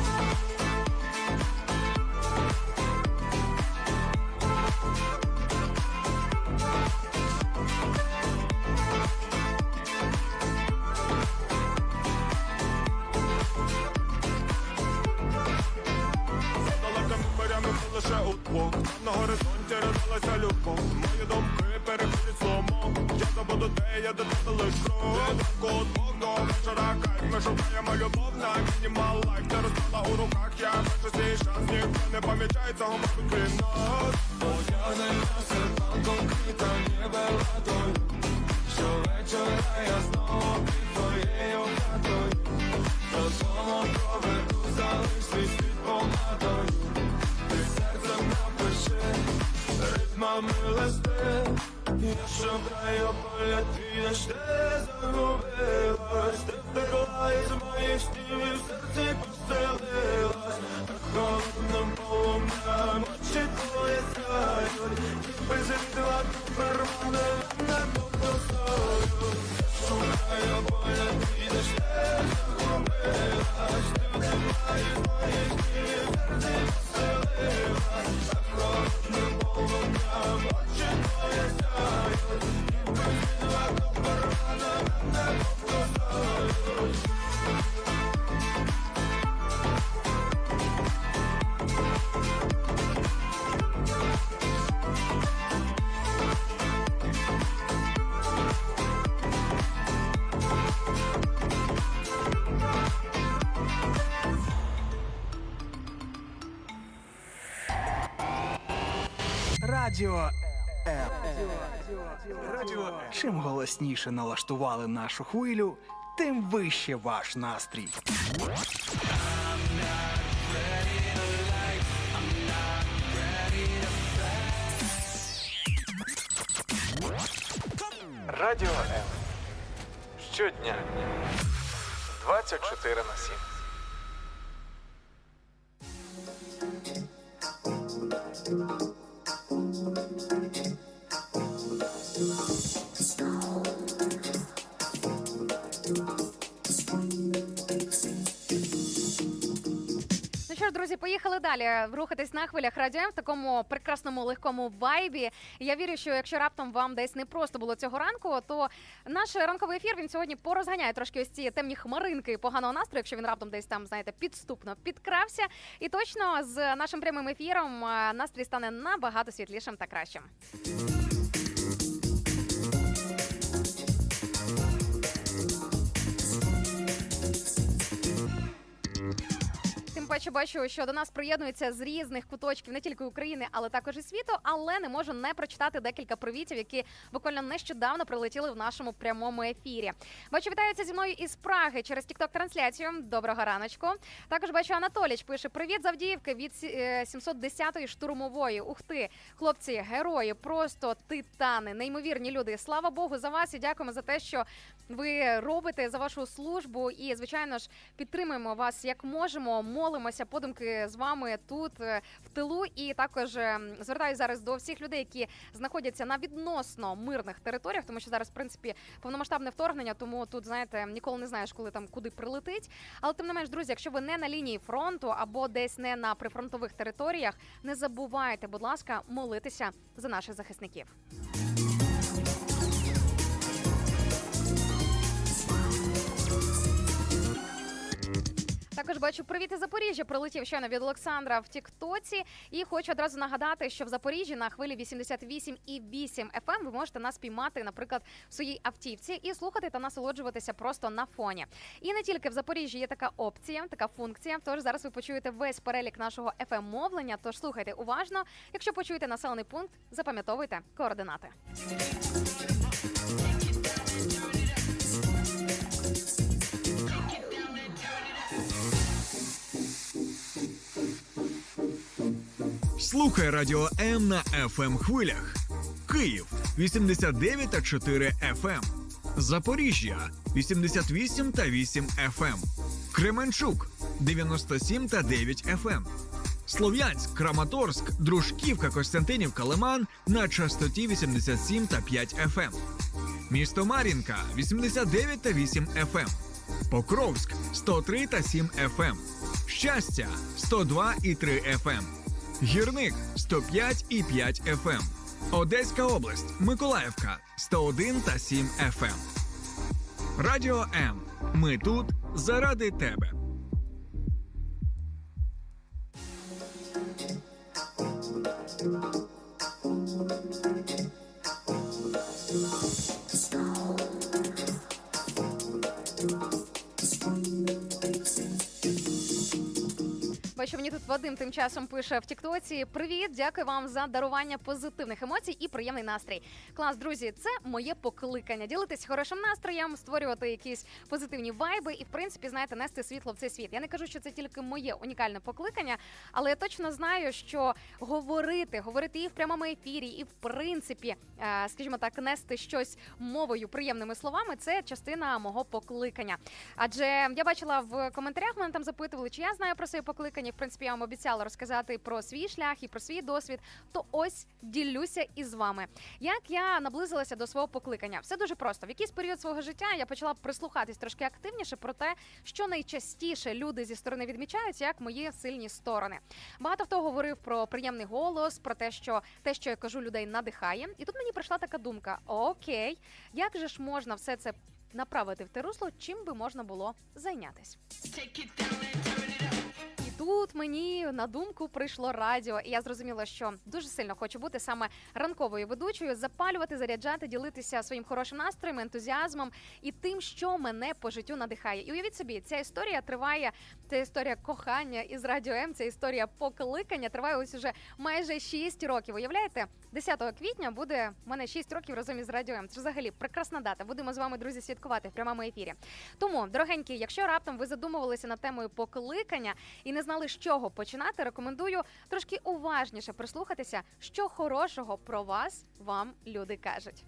Далекими морями ми лише удвох. На горизонті родилася любов. Мої думки переходять сломо. Я забуду, де я до тебе лиш крок. Ранку удвох до вечора кайф. Ми шукаємо любов на мінімал лайф. Ти розстала у руках, я бачу свій час. Ніхто не помічає цього, мабуть, крім нас. Потягне на серпанком квіта ніби водою. Щовечора я знову під твоєю хатою. Додому проведу, залиш свій слід помадою. Ти серцем напиши, ритмами листи. Я шукаю поля, ти йдеш, ти загубилась. Ти втекла із моїх снів і в серці поселилась. Так холодним полум'ям очі твої сяють. Ніби світла тепер мене не фокусують. Я шукаю поля, ти йдеш, ти загубилась. Ти втекла із моїх снів і в серці поселилась. Так холодним полум'ям очі твої сяють. Ніби світла тепер мене не фокусують. Радіо М. Чим голосніше налаштували нашу хвилю, тим вище ваш настрій. Радіо М. Щодня 24/7. друзі, поїхали далі рухатись на хвилях Радіо М в такому прекрасному легкому вайбі. Я вірю, що якщо раптом вам десь не просто було цього ранку, то наш ранковий ефір, він сьогодні порозганяє трошки ось ці темні хмаринки поганого настрою, якщо він раптом десь там, знаєте, підступно підкрався. І точно з нашим прямим ефіром настрій стане набагато світлішим та кращим. Тим паче бачу, що до нас приєднуються з різних куточків не тільки України, але також і світу, але не можу не прочитати декілька привітів, які буквально нещодавно прилетіли в нашому прямому ефірі. Бачу, вітаються зі мною із Праги через TikTok-трансляцію. Доброго раночку. Також бачу, Анатоліч пише: «Привіт з Авдіївки від 710-ї штурмової. Ух ти, хлопці, герої, просто титани, неймовірні люди. Слава Богу за вас і дякуємо за те, що ви робите, за вашу службу. І, звичайно ж, підтримуємо вас як можемо, молимося подумки з вами тут, в тилу. І також звертаюся зараз до всіх людей, які знаходяться на відносно мирних територіях, тому що зараз, в принципі, повномасштабне вторгнення, тому тут, знаєте, ніколи не знаєш, коли там куди прилетить. Але, тим не менш, друзі, якщо ви не на лінії фронту або десь не на прифронтових територіях, не забувайте, будь ласка, молитися за наших захисників. Також бачу, привіт із Запоріжжя прилетів щойно від Олександра в Тіктоці. І хочу одразу нагадати, що в Запоріжжі на хвилі 88,8 FM ви можете нас піймати, наприклад, в своїй автівці і слухати та насолоджуватися просто на фоні. І не тільки в Запоріжжі є така опція, така функція, тож зараз ви почуєте весь перелік нашого FM-мовлення, тож слухайте уважно. Якщо почуєте населений пункт, запам'ятовуйте координати. Слухай Радіо М на FM хвилях. Київ 89,4 FM. Запоріжжя 88,8 FM. Кременчук 97,9 FM. Слов'янськ, Краматорськ, Дружківка, Костянтинівка, Лиман на частоті 87,5 FM. Місто Мар'їнка 89,8 FM. Покровськ 103,7 FM. Щастя 102,3 FM. Гірник 105,5 FM. Одеська область, Миколаївка 101,7 FM. Радіо М. Ми тут заради тебе. Бачу, мені тут Вадим тим часом пише в Тіктоці: «Привіт, дякую вам за дарування позитивних емоцій і приємний настрій. Клас, друзі, це моє покликання. Ділитись хорошим настроєм, створювати якісь позитивні вайби і, в принципі, знаєте, нести світло в цей світ. Я не кажу, що це тільки моє унікальне покликання, але я точно знаю, що говорити і в прямому ефірі, і в принципі, скажімо так, нести щось мовою, приємними словами – це частина мого покликання. Адже я бачила в коментарях, мене там запитували, чи я знаю про своє покликання. В принципі, я вам обіцяла розказати про свій шлях і про свій досвід, то ось ділюся із вами. Як я наблизилася до свого покликання? Все дуже просто. В якийсь період свого життя я почала прислухатись трошки активніше про те, що найчастіше люди зі сторони відмічають як мої сильні сторони. Багато хто говорив про приємний голос, про те, що я кажу, людей надихає. І тут мені прийшла така думка: окей, як же ж можна все це направити в те русло, чим би можна було зайнятися? Тут мені на думку прийшло радіо, і я зрозуміла, що дуже сильно хочу бути саме ранковою ведучою, запалювати, заряджати, ділитися своїм хорошим настроєм, ентузіазмом і тим, що мене по життю надихає. І уявіть собі, ця історія триває, ця історія кохання із Радіо М, ця історія покликання триває ось уже майже 6 років. Уявляєте? 10 квітня буде в мене 6 років разом із Радіо М. Це взагалі прекрасна дата. Будемо з вами, друзі, святкувати в прямому ефірі. Тому, дорогенькі, якщо раптом ви задумувалися над темою покликання і не знали, з чого починати, рекомендую трошки уважніше прислухатися, що хорошого про вас вам люди кажуть.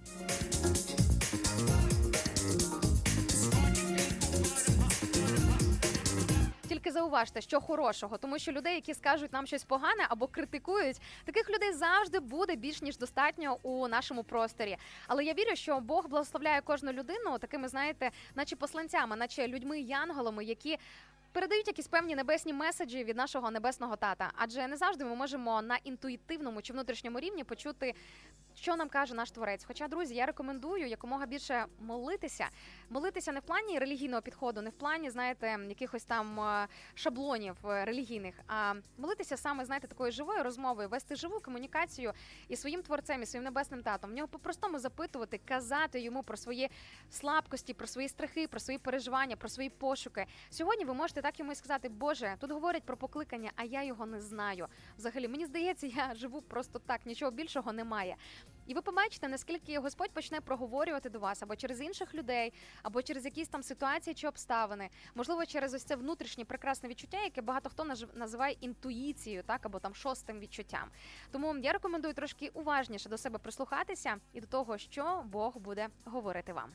Тільки зауважте, що хорошого, тому що людей, які скажуть нам щось погане або критикують, таких людей завжди буде більш ніж достатньо у нашому просторі. Але я вірю, що Бог благословляє кожну людину такими, знаєте, наче посланцями, наче людьми-янголами, які передають якісь певні небесні меседжі від нашого небесного тата. Адже не завжди ми можемо на інтуїтивному чи внутрішньому рівні почути, що нам каже наш Творець. Хоча, друзі, я рекомендую якомога більше молитися. Молитися не в плані релігійного підходу, не в плані, знаєте, якихось там шаблонів релігійних, а молитися саме, знаєте, такою живою розмовою, вести живу комунікацію із своїм Творцем, і своїм небесним татом. В нього по-простому запитувати, казати йому про свої слабкості, про свої страхи, про свої переживання, про свої пошуки. Сьогодні ви можете так йому і сказати: Боже, тут говорять про покликання, а я його не знаю. Взагалі, мені здається, я живу просто так, нічого більшого немає. І ви побачите, наскільки Господь почне проговорювати до вас або через інших людей, або через якісь там ситуації чи обставини. Можливо, через ось це внутрішнє прекрасне відчуття, яке багато хто називає інтуїцією, так, або там шостим відчуттям. Тому я рекомендую трошки уважніше до себе прислухатися і до того, що Бог буде говорити вам.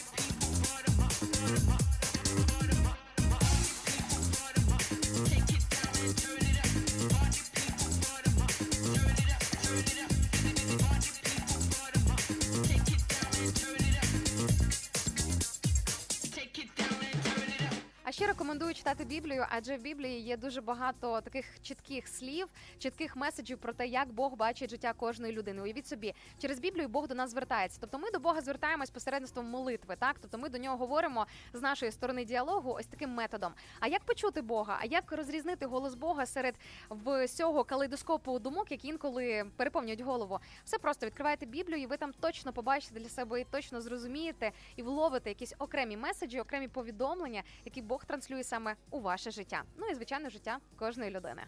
А ще рекомендую читати Біблію, адже в Біблії є дуже багато таких чітких слів, чітких меседжів про те, як Бог бачить життя кожної людини. Уявіть собі, через Біблію Бог до нас звертається. Тобто ми до Бога звертаємось посередництвом молитви, так? Тобто ми до нього говоримо з нашої сторони діалогу ось таким методом. А як почути Бога? А як розрізнити голос Бога серед всього калейдоскопу думок, які інколи переповнюють голову? Все просто відкриваєте Біблію, і ви там точно побачите для себе і точно зрозумієте і вловите якісь окремі меседжі, окремі повідомлення, які Бог транслює саме у ваше життя. Ну і, звичайно, життя кожної людини.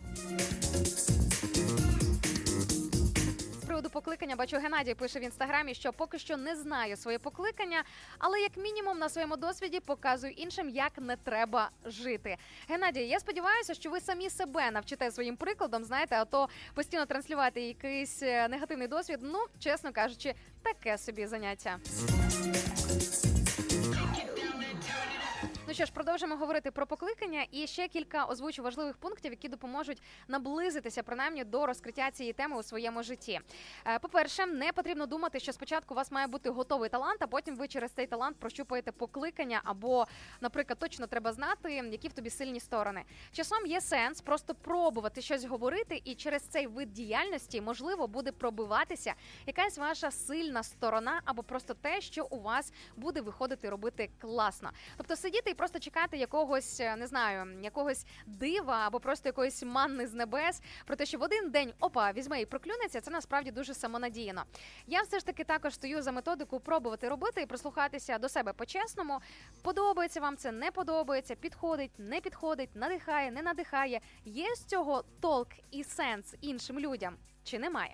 З приводу покликання, бачу, Геннадій пише в Інстаграмі, що поки що не знає своє покликання, але як мінімум на своєму досвіді показую іншим, як не треба жити. Геннадій, я сподіваюся, що ви самі себе навчите своїм прикладом, знаєте, а то постійно транслювати якийсь негативний досвід, ну, чесно кажучи, таке собі заняття. Ну що ж, продовжимо говорити про покликання, і ще кілька озвучу важливих пунктів, які допоможуть наблизитися, принаймні, до розкриття цієї теми у своєму житті. По-перше, не потрібно думати, що спочатку у вас має бути готовий талант, а потім ви через цей талант прощупаєте покликання, або, наприклад, точно треба знати, які в тобі сильні сторони. Часом є сенс просто пробувати щось говорити, і через цей вид діяльності, можливо, буде пробиватися якась ваша сильна сторона, або просто те, що у вас буде виходити робити класно. Тобто сидіти і просто чекати якогось, не знаю, якогось дива або просто якоїсь манни з небес, про те, що в один день, візьме і проклюнеться, це насправді дуже самонадіяно. Я все ж таки також стою за методику пробувати робити і прислухатися до себе по-чесному. Подобається вам це, не подобається, підходить, не підходить, надихає, не надихає. Є з цього толк і сенс іншим людям? Чи немає?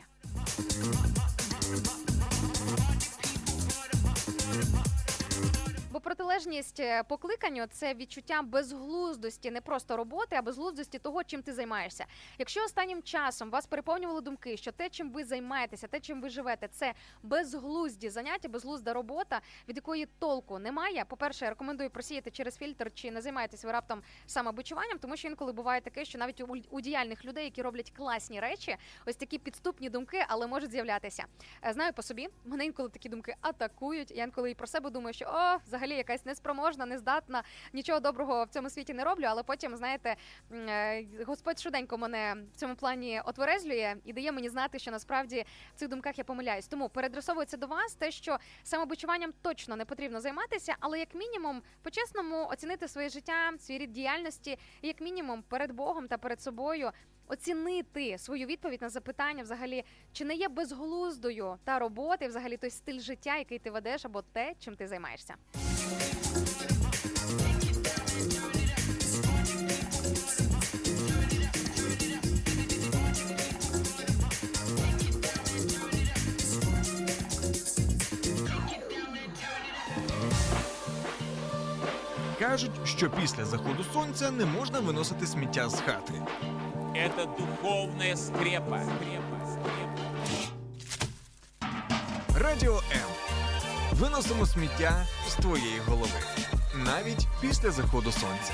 Бо протилежність покликанню – це відчуття безглуздості не просто роботи, а безглуздості того, чим ти займаєшся. Якщо останнім часом вас переповнювали думки, що те, чим ви займаєтеся, те, чим ви живете, це безглузді заняття, безглузда робота, від якої толку немає, по-перше, я рекомендую просіяти через фільтр, чи не займаєтесь ви раптом самобичуванням, тому що інколи буває таке, що навіть у діяльних людей, які роблять класні речі, ось такі підступні думки, але можуть з'являтися. Знаю по собі, мене інколи такі думки атакують, я інколи і про себе думаю, що взагалі якась неспроможна, нездатна, нічого доброго в цьому світі не роблю, але потім, знаєте, Господь швиденько мене в цьому плані отверезлює і дає мені знати, що насправді в цих думках я помиляюсь. Тому переадресовується до вас те, що самобичуванням точно не потрібно займатися, але як мінімум по-чесному оцінити своє життя, свій рід діяльності, і як мінімум перед Богом та перед собою оцінити свою відповідь на запитання взагалі, чи не є безглуздою та робота, і взагалі той стиль життя, який ти ведеш, або те, чим ти займаєшся. Кажуть, що після заходу сонця не можна виносити сміття з хати. Это духовная скрепа. Радіо М. Виносимо сміття з твоєї голови. Навіть після заходу сонця.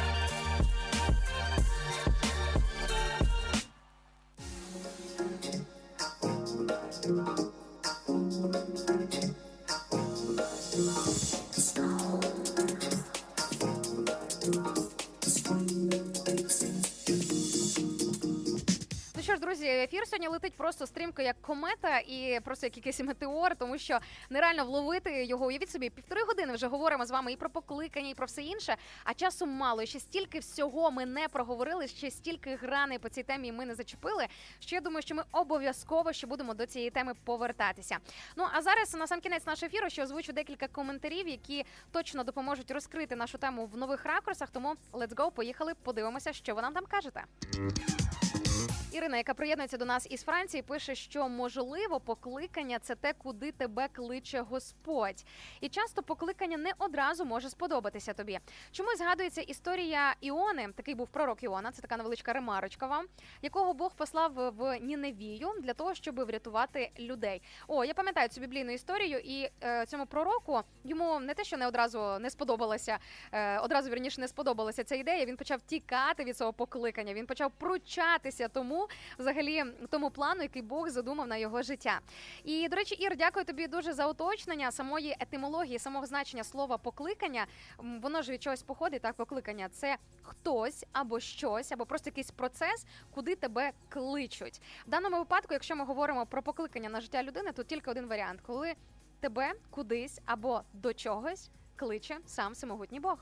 ефір сьогодні летить просто стрімко як комета і просто як якийсь метеор, тому що нереально вловити його. Уявіть собі, 1,5 години вже говоримо з вами і про покликання, і про все інше, а часу мало. І ще стільки всього ми не проговорили, ще стільки граней по цій темі ми не зачепили, що я думаю, що ми обов'язково ще будемо до цієї теми повертатися. Ну, а зараз на сам кінець нашого ефіру ще озвучу декілька коментарів, які точно допоможуть розкрити нашу тему в нових ракурсах, тому let's go, поїхали, подивимося, що ви нам там кажете. Ірина, яка приєднується до нас із Франції, пише, що, можливо, покликання – це те, куди тебе кличе Господь. І часто покликання не одразу може сподобатися тобі. Чомусь згадується історія Іони, такий був пророк Іона, це така невеличка ремарочка вам, якого Бог послав в Ніневію для того, щоб врятувати людей. О, я пам'ятаю цю біблійну історію, і цьому пророку, йому не те, що не одразу не сподобалася, не сподобалася ця ідея, він почав тікати від свого покликання, він почав пручатися тому плану, який Бог задумав на його життя. І, до речі, Ір, дякую тобі дуже за уточнення самої етимології, самого значення слова покликання. Воно ж від чогось походить, так, покликання. Це хтось або щось, або просто якийсь процес, куди тебе кличуть. В даному випадку, якщо ми говоримо про покликання на життя людини, то тільки один варіант, коли тебе кудись або до чогось кличе сам всемогутній Бог.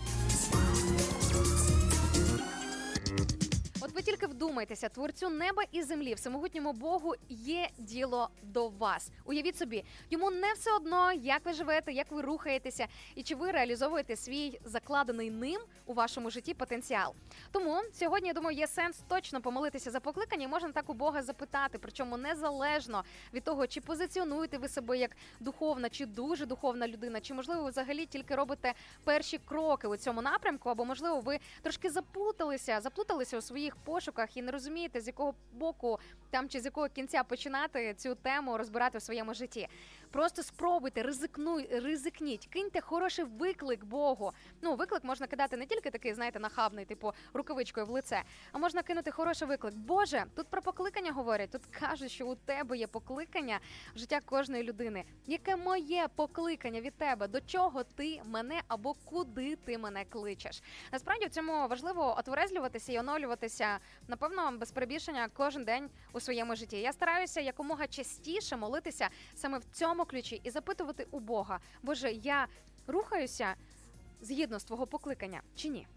От ви тільки вдумайтеся, творцю неба і землі, всемогутньому Богу є діло до вас. Уявіть собі, йому не все одно, як ви живете, як ви рухаєтеся і чи ви реалізовуєте свій закладений ним у вашому житті потенціал. Тому сьогодні, я думаю, є сенс точно помолитися за покликання і можна так у Бога запитати, причому незалежно від того, чи позиціонуєте ви себе як духовна чи дуже духовна людина, чи, можливо, ви взагалі тільки робите перші кроки у цьому напрямку, або, можливо, ви трошки заплуталися у своїх пошуках і не розумієте, з якого боку там чи з якого кінця починати цю тему розбирати у своєму житті. Просто спробуйте, ризикніть, киньте хороший виклик Богу. Ну, виклик можна кидати не тільки такий, знаєте, нахабний, типу рукавичкою в лице, а можна кинути хороший виклик. Боже, тут про покликання говорять, тут кажуть, що у тебе є покликання в життя кожної людини. Яке моє покликання від тебе? До чого ти мене або куди ти мене кличеш? Насправді в цьому важливо отверезлюватися і оновлюватися, напевно, без перебільшення кожен день у своєму житті. Я стараюся якомога частіше молитися саме в цьому ключі і запитувати у Бога: Боже, я рухаюся згідно з твого покликання чи ні?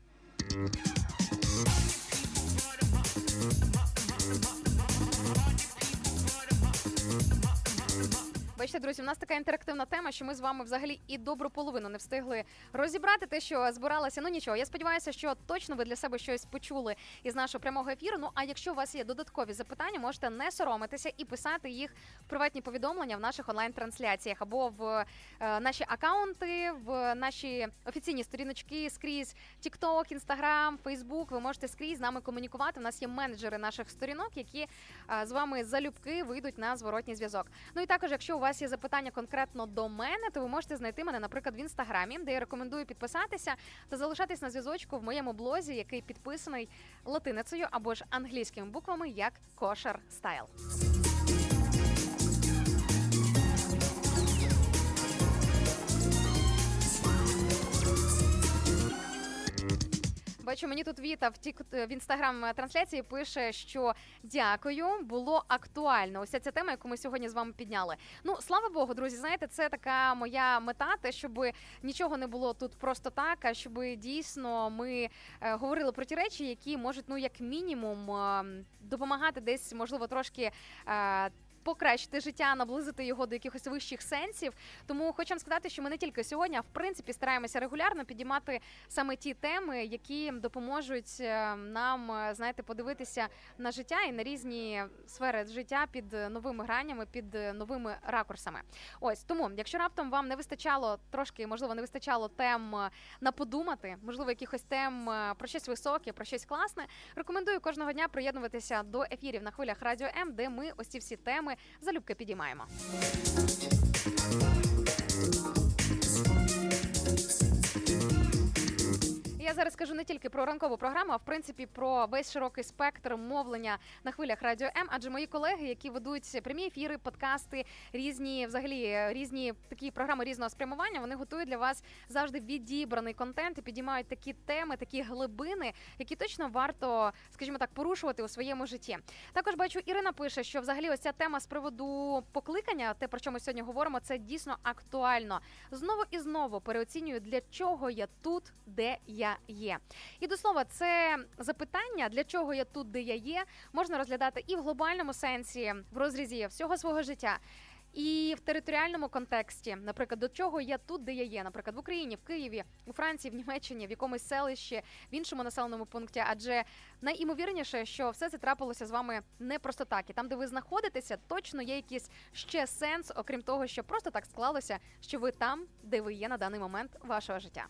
Бачите, друзі, у нас така інтерактивна тема, що ми з вами взагалі і добру половину не встигли розібрати те, що збиралося. Ну нічого, я сподіваюся, що точно ви для себе щось почули із нашого прямого ефіру. Ну а якщо у вас є додаткові запитання, можете не соромитися і писати їх в приватні повідомлення в наших онлайн-трансляціях або в наші акаунти, в наші офіційні сторіночки скрізь TikTok, Instagram, Facebook. Ви можете скрізь з нами комунікувати. У нас є менеджери наших сторінок, які з вами залюбки вийдуть на зворотній зв'язок. Ну і також, якщо у вас є запитання конкретно до мене, то ви можете знайти мене, наприклад, в Інстаграмі, де я рекомендую підписатися та залишатись на зв'язочку в моєму блозі, який підписаний латиницею або ж англійськими буквами, як Kosher Style. Бачу, мені тут Віта в інстаграм-трансляції пише, що дякую, було актуально. Ось ця тема, яку ми сьогодні з вами підняли. Ну, слава Богу, друзі, знаєте, це така моя мета, те, щоб нічого не було тут просто так, а щоб дійсно ми говорили про ті речі, які можуть, ну, як мінімум, допомагати десь, можливо, трошки покращити життя, наблизити його до якихось вищих сенсів. Тому хочу вам сказати, що ми не тільки сьогодні, а в принципі стараємося регулярно підіймати саме ті теми, які допоможуть нам, знаєте, подивитися на життя і на різні сфери життя під новими гранями, під новими ракурсами. Ось, тому, якщо раптом вам не вистачало трошки, можливо, не вистачало тем на подумати, можливо, якихось тем про щось високе, про щось класне, рекомендую кожного дня приєднуватися до ефірів на хвилях Радіо М, де ми ось ці всі теми залюбки підіймаємо. Я зараз кажу не тільки про ранкову програму, а в принципі про весь широкий спектр мовлення на хвилях Радіо М, адже мої колеги, які ведуть прямі ефіри, подкасти, різні такі програми різного спрямування, вони готують для вас завжди відібраний контент і підіймають такі теми, такі глибини, які точно варто, скажімо так, порушувати у своєму житті. Також бачу, Ірина пише, що взагалі ось ця тема з приводу покликання, те, про що ми сьогодні говоримо, це дійсно актуально. Знову і знову переоцінюю, для чого я тут, де я є. І до слова, це запитання, для чого я тут, де я є, можна розглядати і в глобальному сенсі, в розрізі всього свого життя, і в територіальному контексті, наприклад, до чого я тут, де я є, наприклад, в Україні, в Києві, у Франції, в Німеччині, в якомусь селищі, в іншому населеному пункті, адже найімовірніше, що все це трапилося з вами не просто так. І там, де ви знаходитеся, точно є якийсь ще сенс, окрім того, що просто так склалося, що ви там, де ви є на даний момент вашого життя.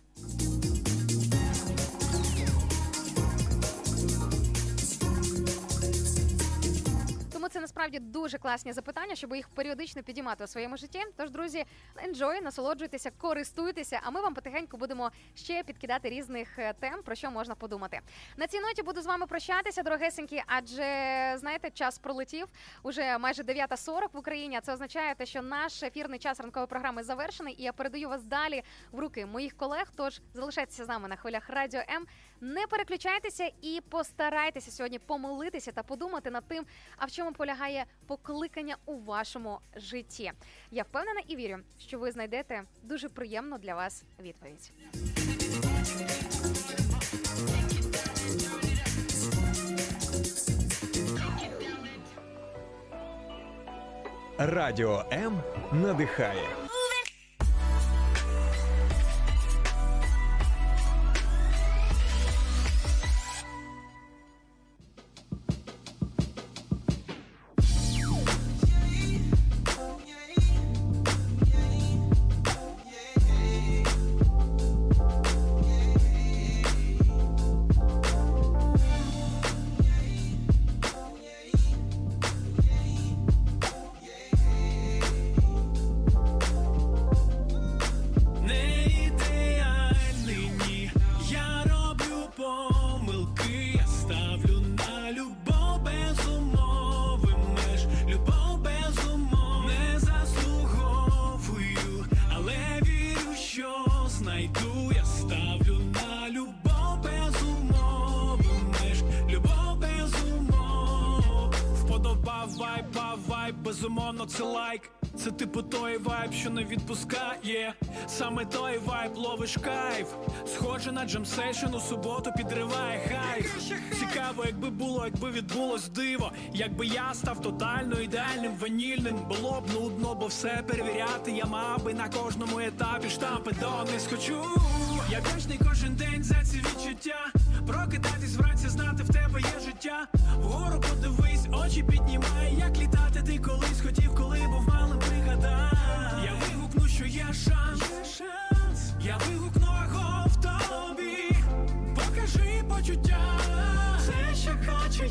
Тому це насправді дуже класні запитання, щоб їх періодично підіймати у своєму житті. Тож, друзі, enjoy, насолоджуйтеся, користуйтеся, а ми вам потихеньку будемо ще підкидати різних тем, про що можна подумати. На цій ноті буду з вами прощатися, дорогесенькі, адже, знаєте, час пролетів, уже майже 9:40 в Україні, а це означає, що наш ефірний час ранкової програми завершений, і я передаю вас далі в руки моїх колег, тож залишайтеся з нами на хвилях Радіо М, не переключайтеся і постарайтеся сьогодні помолитися та подумати над тим, а в чому полягає покликання у вашому житті. Я впевнена і вірю, що ви знайдете дуже приємну для вас відповідь. Радіо М надихає. Безумовно, це лайк. Це типу той вайб, що не відпускає. Саме той вайб, ловиш кайф. Схоже на джем-сейшн, у суботу підриває хайп. Цікаво, якби відбулось диво. Якби я став тотально ідеальним, ванільним. Було б нудно, бо все перевіряти я мав би на кожному етапі штампи донес хочу. Я вдячний кожен день за ці відчуття. Прокидатись вранці, знати в тебе є життя. Вгору подивись, очі піднімай. Як літати ти колись хотів, коли був малим, пригадай. Я вигукну, що є шанс. Я вигукну,